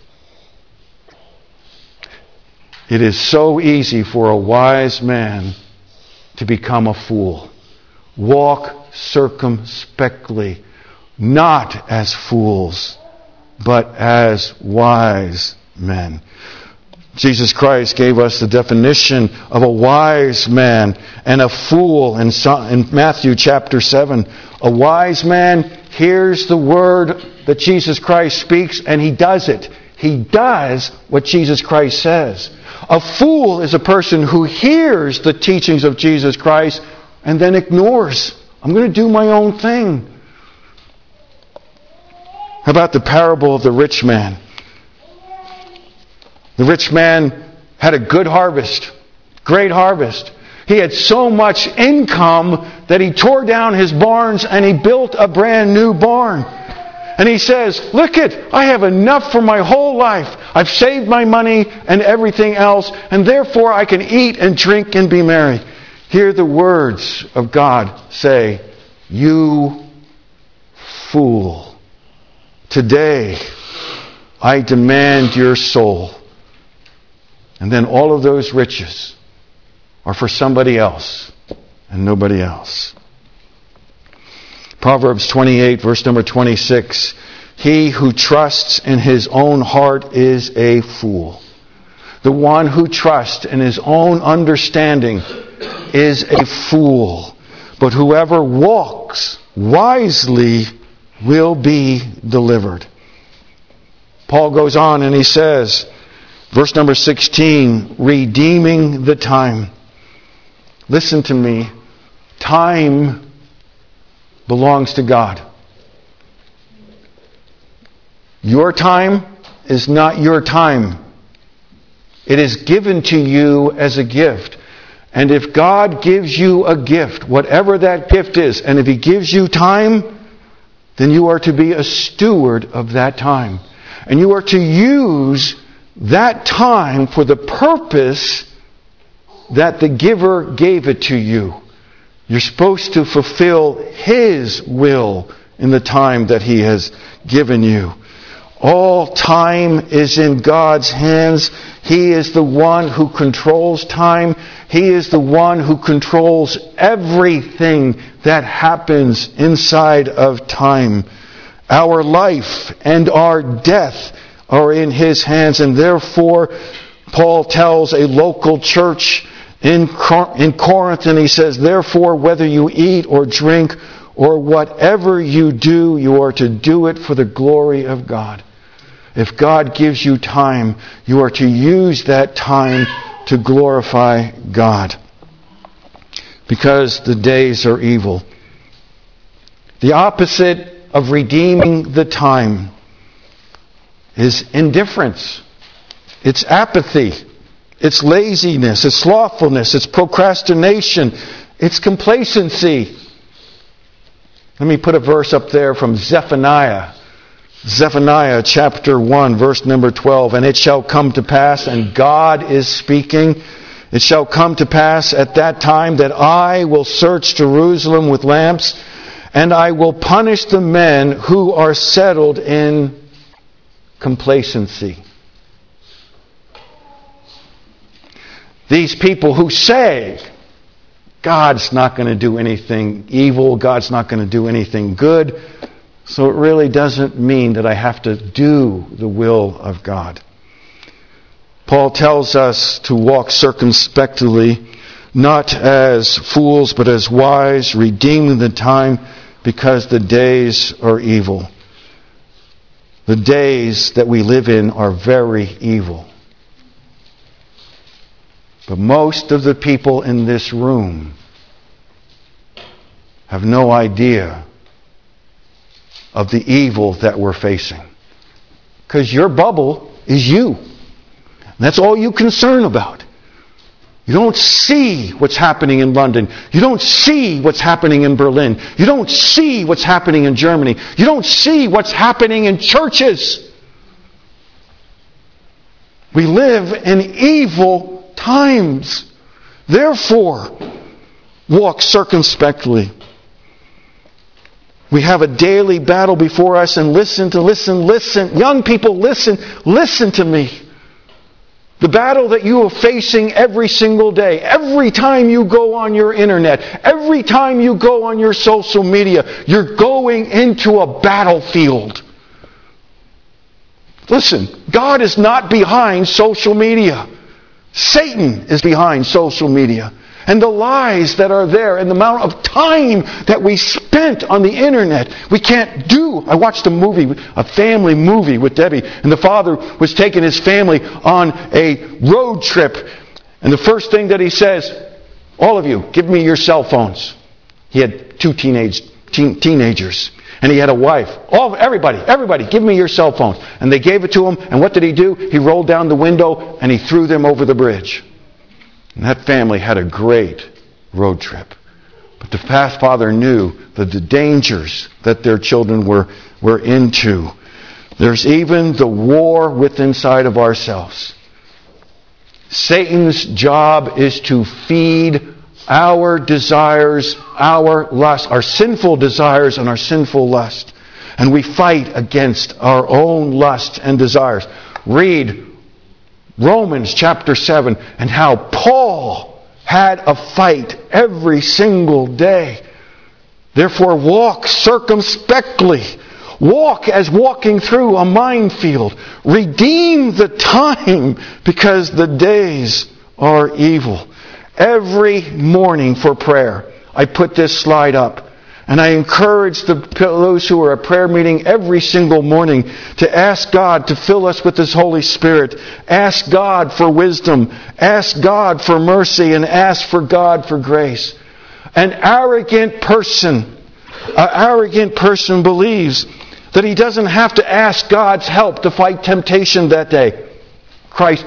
It is so easy for a wise man to become a fool. Walk circumspectly, not as fools, but as wise men. Jesus Christ gave us the definition of a wise man and a fool in Matthew chapter 7. A wise man hears the word that Jesus Christ speaks and he does it. He does what Jesus Christ says. A fool is a person who hears the teachings of Jesus Christ and then ignores. I'm going to do my own thing. How about the parable of the rich man? The rich man had a good harvest, great harvest. He had so much income that he tore down his barns and he built a brand new barn. And he says, look I have enough for my whole life. I've saved my money and everything else, and therefore I can eat and drink and be merry. Hear the words of God say, you fool, today I demand your soul. And then all of those riches are for somebody else and nobody else. Proverbs 28, verse number 26. He who trusts in his own heart is a fool. The one who trusts in his own understanding is a fool. But whoever walks wisely will be delivered. Paul goes on and he says, verse number 16, redeeming the time. Listen to me. Time belongs to God. Your time is not your time. It is given to you as a gift. And if God gives you a gift, whatever that gift is, and if He gives you time, then you are to be a steward of that time. And you are to use that time for the purpose that the giver gave it to you. You're supposed to fulfill His will in the time that He has given you. All time is in God's hands. He is the one who controls time. He is the one who controls everything that happens inside of time. Our life and our death are in His hands, and therefore Paul tells a local church in Corinth, and he says, therefore, whether you eat or drink or whatever you do, you are to do it for the glory of God. If God gives you time, you are to use that time to glorify God, because the days are evil. The opposite of redeeming the time is indifference. It's apathy. It's laziness. It's slothfulness. It's procrastination. It's complacency. Let me put a verse up there from Zephaniah. Zephaniah chapter 1, verse number 12. And it shall come to pass, and God is speaking, it shall come to pass at that time that I will search Jerusalem with lamps, and I will punish the men who are settled in complacency. These people who say, God's not going to do anything evil, God's not going to do anything good, so it really doesn't mean that I have to do the will of God. Paul tells us to walk circumspectly, not as fools, but as wise, redeeming the time, because the days are evil. The days that we live in are very evil. But most of the people in this room have no idea of the evil that we're facing. Because your bubble is you. And that's all you concern about. You don't see what's happening in London. You don't see what's happening in Berlin. You don't see what's happening in Germany. You don't see what's happening in churches. We live in evil times. Therefore, walk circumspectly. We have a daily battle before us, and listen. Young people, listen to me. The battle that you are facing every single day, every time you go on your internet, every time you go on your social media, you're going into a battlefield. Listen, God is not behind social media. Satan is behind social media. And the lies that are there and the amount of time that we spent on the internet, we can't do. I watched a family movie with Debbie, and the father was taking his family on a road trip. And the first thing that he says, all of you, give me your cell phones. He had two teenagers. And he had a wife. Everybody, give me your cell phones. And they gave it to him. And what did he do? He rolled down the window and he threw them over the bridge. And that family had a great road trip. But the father knew that the dangers that their children were into. There's even the war within inside of ourselves. Satan's job is to feed our desires, our lust, our sinful desires and our sinful lust. And we fight against our own lust and desires. Read Romans chapter 7 and how Paul had a fight every single day. Therefore walk circumspectly. Walk as walking through a minefield. Redeem the time because the days are evil. Every morning for prayer, I put this slide up. And I encourage those who are at prayer meeting every single morning to ask God to fill us with His Holy Spirit. Ask God for wisdom. Ask God for mercy. And ask for God for grace. An arrogant person believes that he doesn't have to ask God's help to fight temptation that day. Christ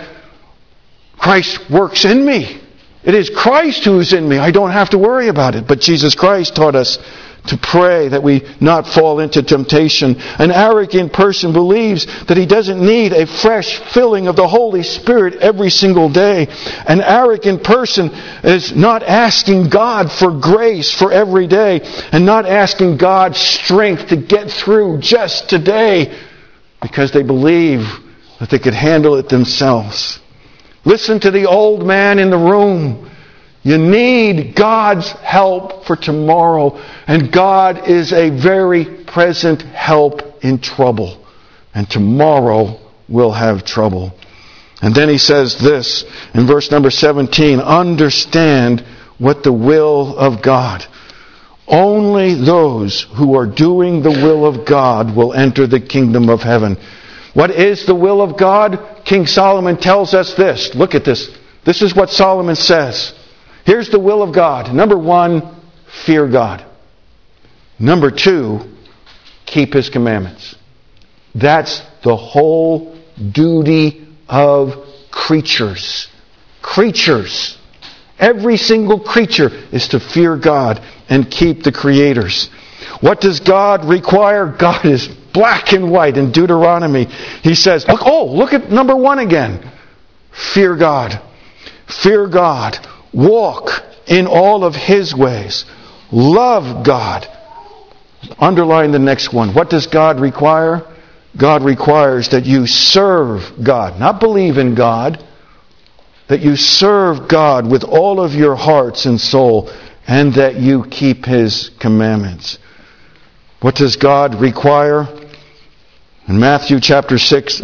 works in me. It is Christ who is in me. I don't have to worry about it. But Jesus Christ taught us to pray that we not fall into temptation. An arrogant person believes that he doesn't need a fresh filling of the Holy Spirit every single day. An arrogant person is not asking God for grace for every day and not asking God's strength to get through just today because they believe that they could handle it themselves. Listen to the old man in the room. You need God's help for tomorrow. And God is a very present help in trouble. And tomorrow we'll have trouble. And then he says this in verse number 17. Understand what the will of God. Only those who are doing the will of God will enter the kingdom of heaven. What is the will of God? King Solomon tells us this. Look at this. This is what Solomon says. Here's the will of God. Number 1, fear God. Number 2, keep His commandments. That's the whole duty of creatures. Creatures. Every single creature is to fear God and keep the creators. What does God require? God is black and white in Deuteronomy. He says, look at number 1 again. Fear God. Fear God. Walk in all of His ways. Love God. Underline the next one. What does God require? God requires that you serve God. Not believe in God. That you serve God with all of your hearts and soul. And that you keep His commandments. What does God require? In Micah chapter 6,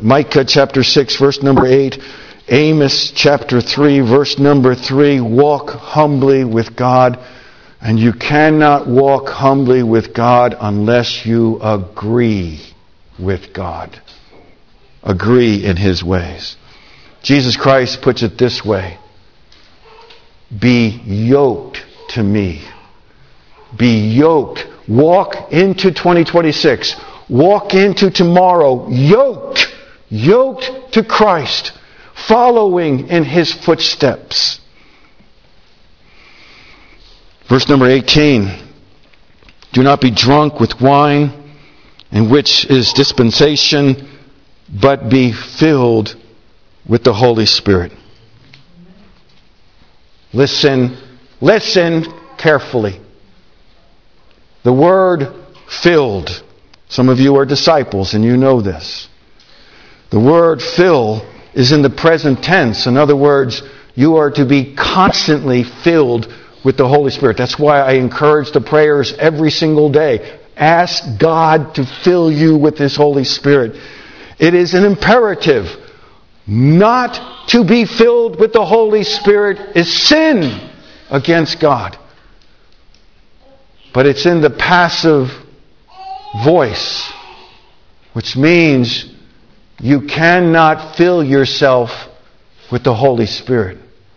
verse number 8. Amos chapter 3, verse number 3. Walk humbly with God. And you cannot walk humbly with God unless you agree with God. Agree in His ways. Jesus Christ puts it this way. Be yoked to me. Be yoked. Walk into 2026. Walk into tomorrow. Yoked to Christ. Following in His footsteps. Verse number 18. Do not be drunk with wine, in which is dispensation, but be filled with the Holy Spirit. Listen carefully. The word filled. Some of you are disciples and you know this. The word fill is in the present tense. In other words, you are to be constantly filled with the Holy Spirit. That's why I encourage the prayers every single day. Ask God to fill you with His Holy Spirit. It is an imperative. Not to be filled with the Holy Spirit is sin against God. But it's in the passive voice, which means you cannot fill yourself with the Holy Spirit.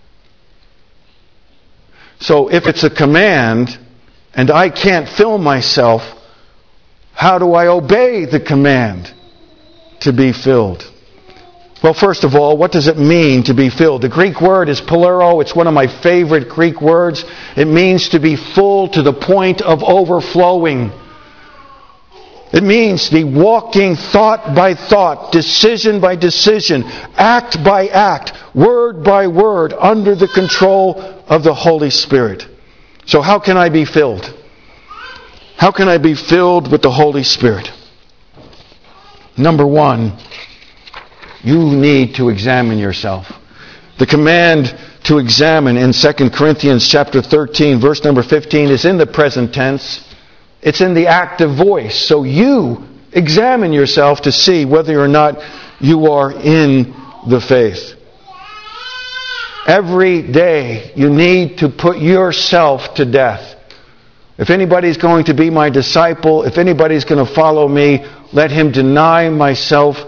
So if it's a command and I can't fill myself, how do I obey the command to be filled? Well, first of all, what does it mean to be filled? The Greek word is polero. It's one of my favorite Greek words. It means to be full to the point of overflowing. It means to be walking thought by thought, decision by decision, act by act, word by word, under the control of the Holy Spirit. So how can I be filled? How can I be filled with the Holy Spirit? Number one, you need to examine yourself. The command to examine in 2 Corinthians chapter 13, verse number 15 is in the present tense. It's in the active voice. So you examine yourself to see whether or not you are in the faith. Every day you need to put yourself to death. If anybody's going to be my disciple, if anybody's going to follow me, let him deny himself,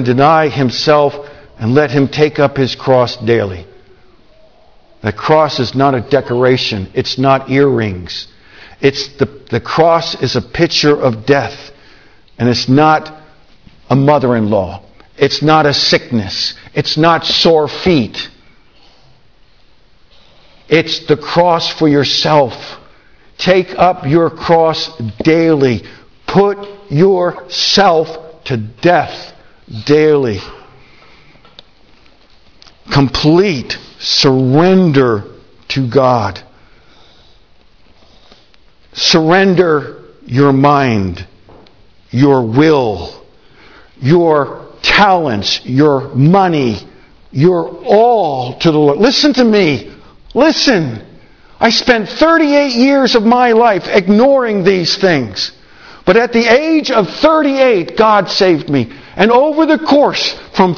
and let him take up his cross daily. That cross is not a decoration. It's not earrings. It's the cross is a picture of death. And it's not a mother-in-law. It's not a sickness. It's not sore feet. It's the cross for yourself. Take up your cross daily. Put yourself to death daily. Complete surrender to God. Surrender your mind, your will, your talents, your money, your all to the Lord. Listen to me. Listen. I spent 38 years of my life ignoring these things. But at the age of 38, God saved me. And over the course from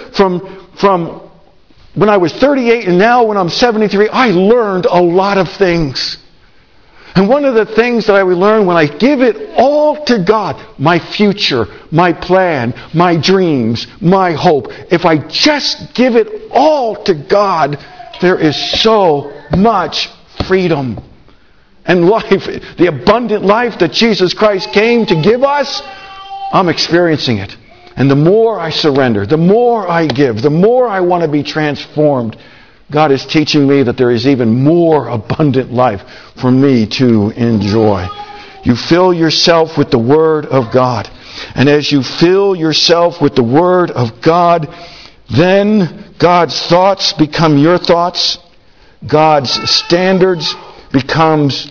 when I was 38 and now when I'm 73, I learned a lot of things. And one of the things that I would learn when I give it all to God, my future, my plan, my dreams, my hope, if I just give it all to God, there is so much freedom and life, the abundant life that Jesus Christ came to give us. I'm experiencing it. And the more I surrender, the more I give, the more I want to be transformed, God is teaching me that there is even more abundant life for me to enjoy. You fill yourself with the Word of God. And as you fill yourself with the Word of God, then God's thoughts become your thoughts. God's standards becomes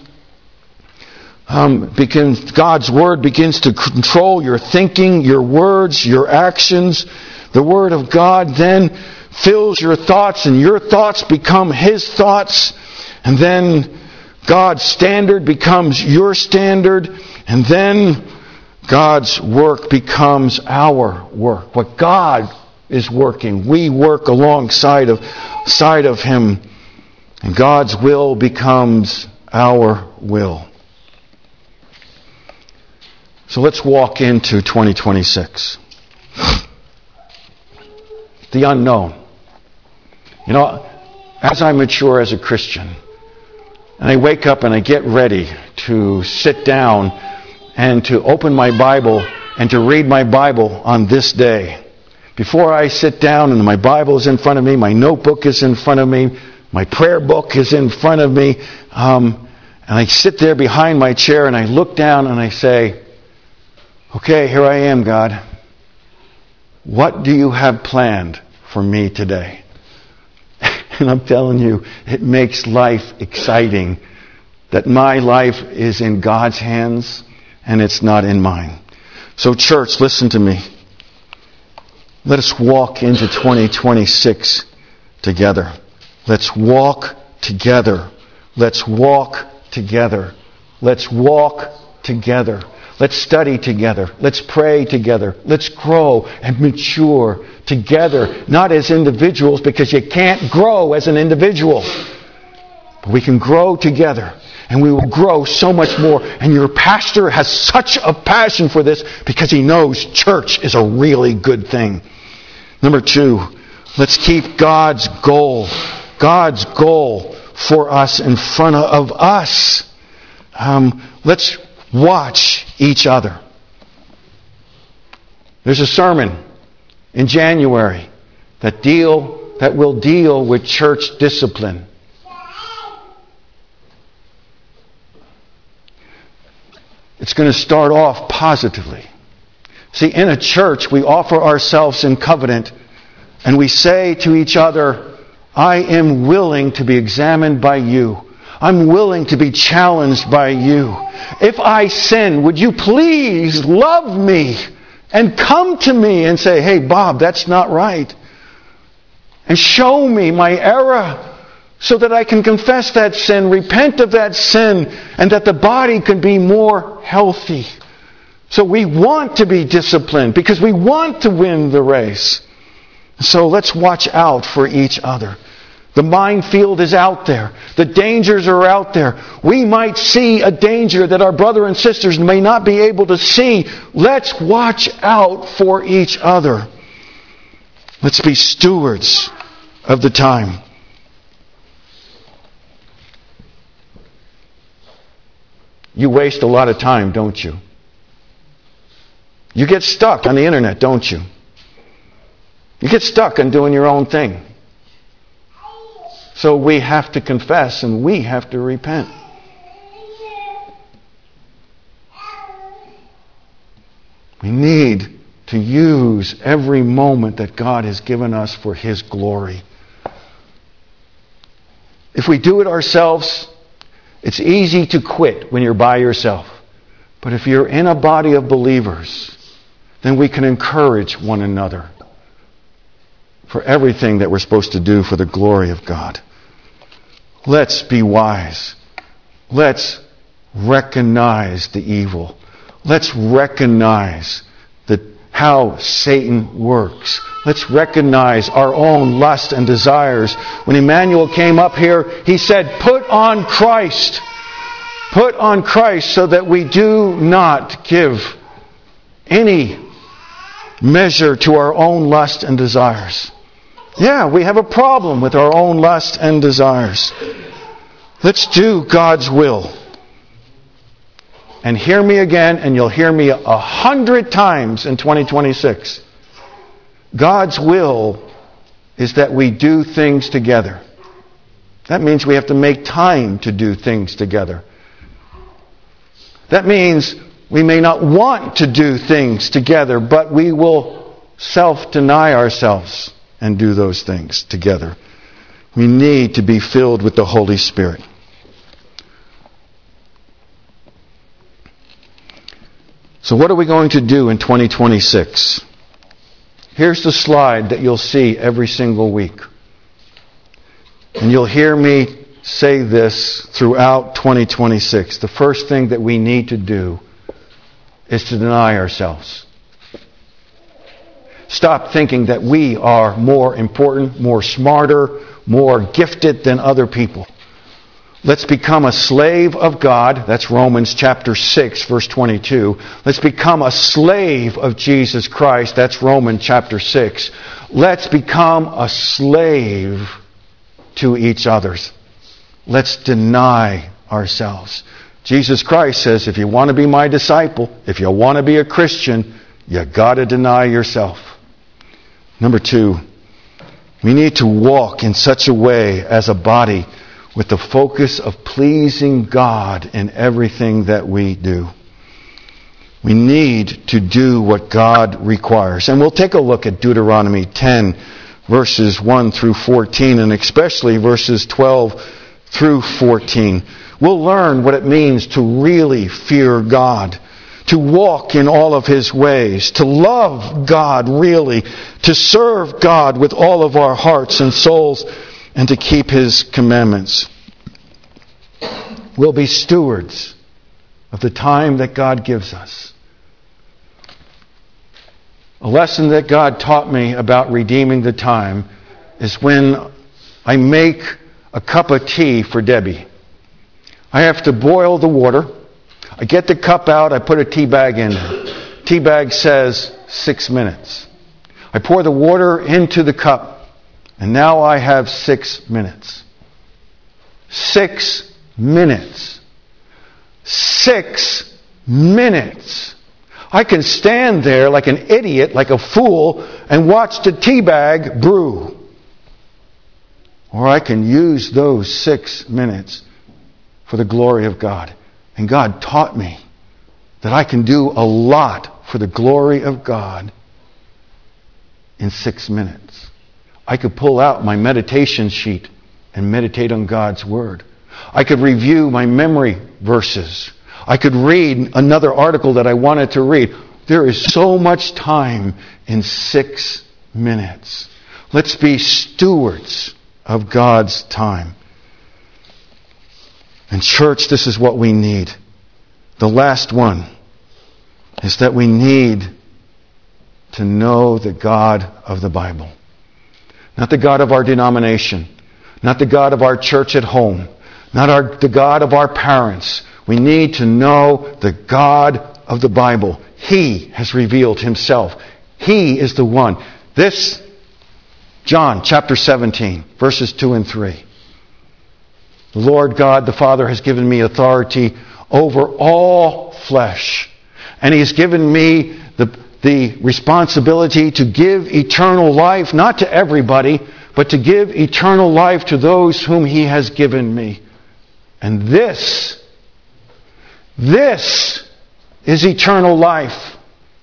God's Word begins to control your thinking, your words, your actions. The Word of God then fills your thoughts, and your thoughts become His thoughts. And then God's standard becomes your standard. And then God's work becomes our work. What God is working, we work alongside of Him. And God's will becomes our will. So let's walk into 2026. The unknown. You know, as I mature as a Christian, and I wake up and I get ready to sit down and to open my Bible and to read my Bible on this day. Before I sit down and my Bible is in front of me, my notebook is in front of me, my prayer book is in front of me, and I sit there behind my chair and I look down and I say, okay, here I am, God. What do you have planned for me today? And I'm telling you, it makes life exciting that my life is in God's hands and it's not in mine. So church, listen to me. Let us walk into 2026 together. Let's walk together. Let's walk together. Let's walk together. Let's study together. Let's pray together. Let's grow and mature together. Not as individuals, because you can't grow as an individual. But we can grow together. And we will grow so much more. And your pastor has such a passion for this because he knows church is a really good thing. Number 2, let's keep God's goal for us in front of us. Let's watch each other. There's a sermon in January that will deal with church discipline. It's going to start off positively. See, in a church, we offer ourselves in covenant, and we say to each other, I am willing to be examined by you. I'm willing to be challenged by you. If I sin, would you please love me and come to me and say, hey, Bob, that's not right. And show me my error so that I can confess that sin, repent of that sin, and that the body can be more healthy. So we want to be disciplined because we want to win the race. So let's watch out for each other. The minefield is out there. The dangers are out there. We might see a danger that our brother and sisters may not be able to see. Let's watch out for each other. Let's be stewards of the time. You waste a lot of time, don't you? You get stuck on the internet, don't you? You get stuck on doing your own thing. So we have to confess and we have to repent. We need to use every moment that God has given us for His glory. If we do it ourselves, it's easy to quit when you're by yourself. But if you're in a body of believers, then we can encourage one another for everything that we're supposed to do for the glory of God. Let's be wise. Let's recognize the evil. Let's recognize how Satan works. Let's recognize our own lust and desires. When Emmanuel came up here, he said, put on Christ. Put on Christ so that we do not give any measure to our own lust and desires. Yeah, we have a problem with our own lust and desires. Let's do God's will. And hear me again, and you'll hear me 100 times in 2026. God's will is that we do things together. That means we have to make time to do things together. That means we may not want to do things together, but we will self-deny ourselves and do those things together. We need to be filled with the Holy Spirit. So what are we going to do in 2026? Here's the slide that you'll see every single week. And you'll hear me say this throughout 2026. The first thing that we need to do is to deny ourselves. Stop thinking that we are more important, more smarter, more gifted than other people. Let's become a slave of God. That's Romans chapter 6, verse 22. Let's become a slave of Jesus Christ. That's Romans chapter 6. Let's become a slave to each other. Let's deny ourselves. Jesus Christ says, if you want to be my disciple, if you want to be a Christian, you got to deny yourself. Number 2, we need to walk in such a way as a body with the focus of pleasing God in everything that we do. We need to do what God requires. And we'll take a look at Deuteronomy 10, verses 1 through 14, and especially verses 12 through 14. We'll learn what it means to really fear God, to walk in all of His ways, to love God really, to serve God with all of our hearts and souls, and to keep His commandments. We'll be stewards of the time that God gives us. A lesson that God taught me about redeeming the time is when I make a cup of tea for Debbie. I have to boil the water. I get the cup out, I put a tea bag in there. Tea bag says 6 minutes. I pour the water into the cup, and now I have 6 minutes. 6 minutes. 6 minutes. I can stand there like an idiot, like a fool, and watch the tea bag brew. Or I can use those 6 minutes for the glory of God. And God taught me that I can do a lot for the glory of God in 6 minutes. I could pull out my meditation sheet and meditate on God's Word. I could review my memory verses. I could read another article that I wanted to read. There is so much time in 6 minutes. Let's be stewards of God's time. And church, this is what we need. The last one is that we need to know the God of the Bible. Not the God of our denomination. Not the God of our church at home. Not the God of our parents. We need to know the God of the Bible. He has revealed Himself. He is the one. This, John chapter 17, verses 2 and 3. The Lord God, the Father, has given me authority over all flesh. And He has given me the responsibility to give eternal life, not to everybody, but to give eternal life to those whom He has given me. And this is eternal life.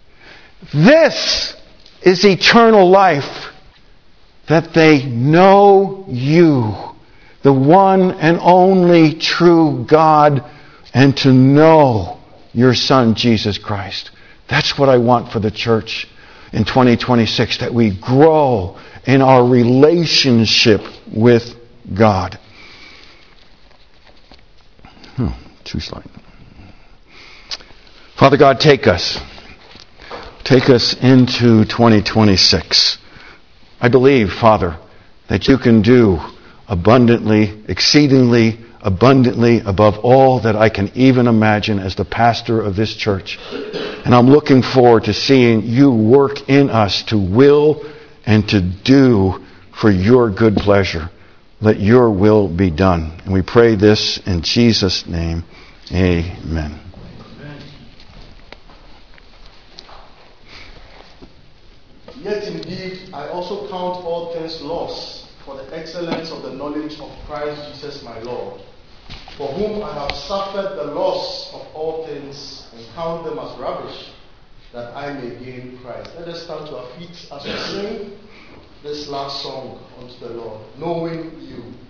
This is eternal life, that they know You, the one and only true God, and to know Your Son, Jesus Christ. That's what I want for the church in 2026, that we grow in our relationship with God. Two slides. Father God, take us into 2026. I believe, Father, that You can do abundantly, exceedingly abundantly above all that I can even imagine as the pastor of this church. And I'm looking forward to seeing You work in us to will and to do for Your good pleasure. Let Your will be done. And we pray this in Jesus' name. Amen. Yet indeed, I also count all things loss for the excellence of the knowledge of Christ Jesus my Lord, for whom I have suffered the loss of all things and count them as rubbish, that I may gain Christ. Let us stand to our feet as we sing this last song unto the Lord, knowing You.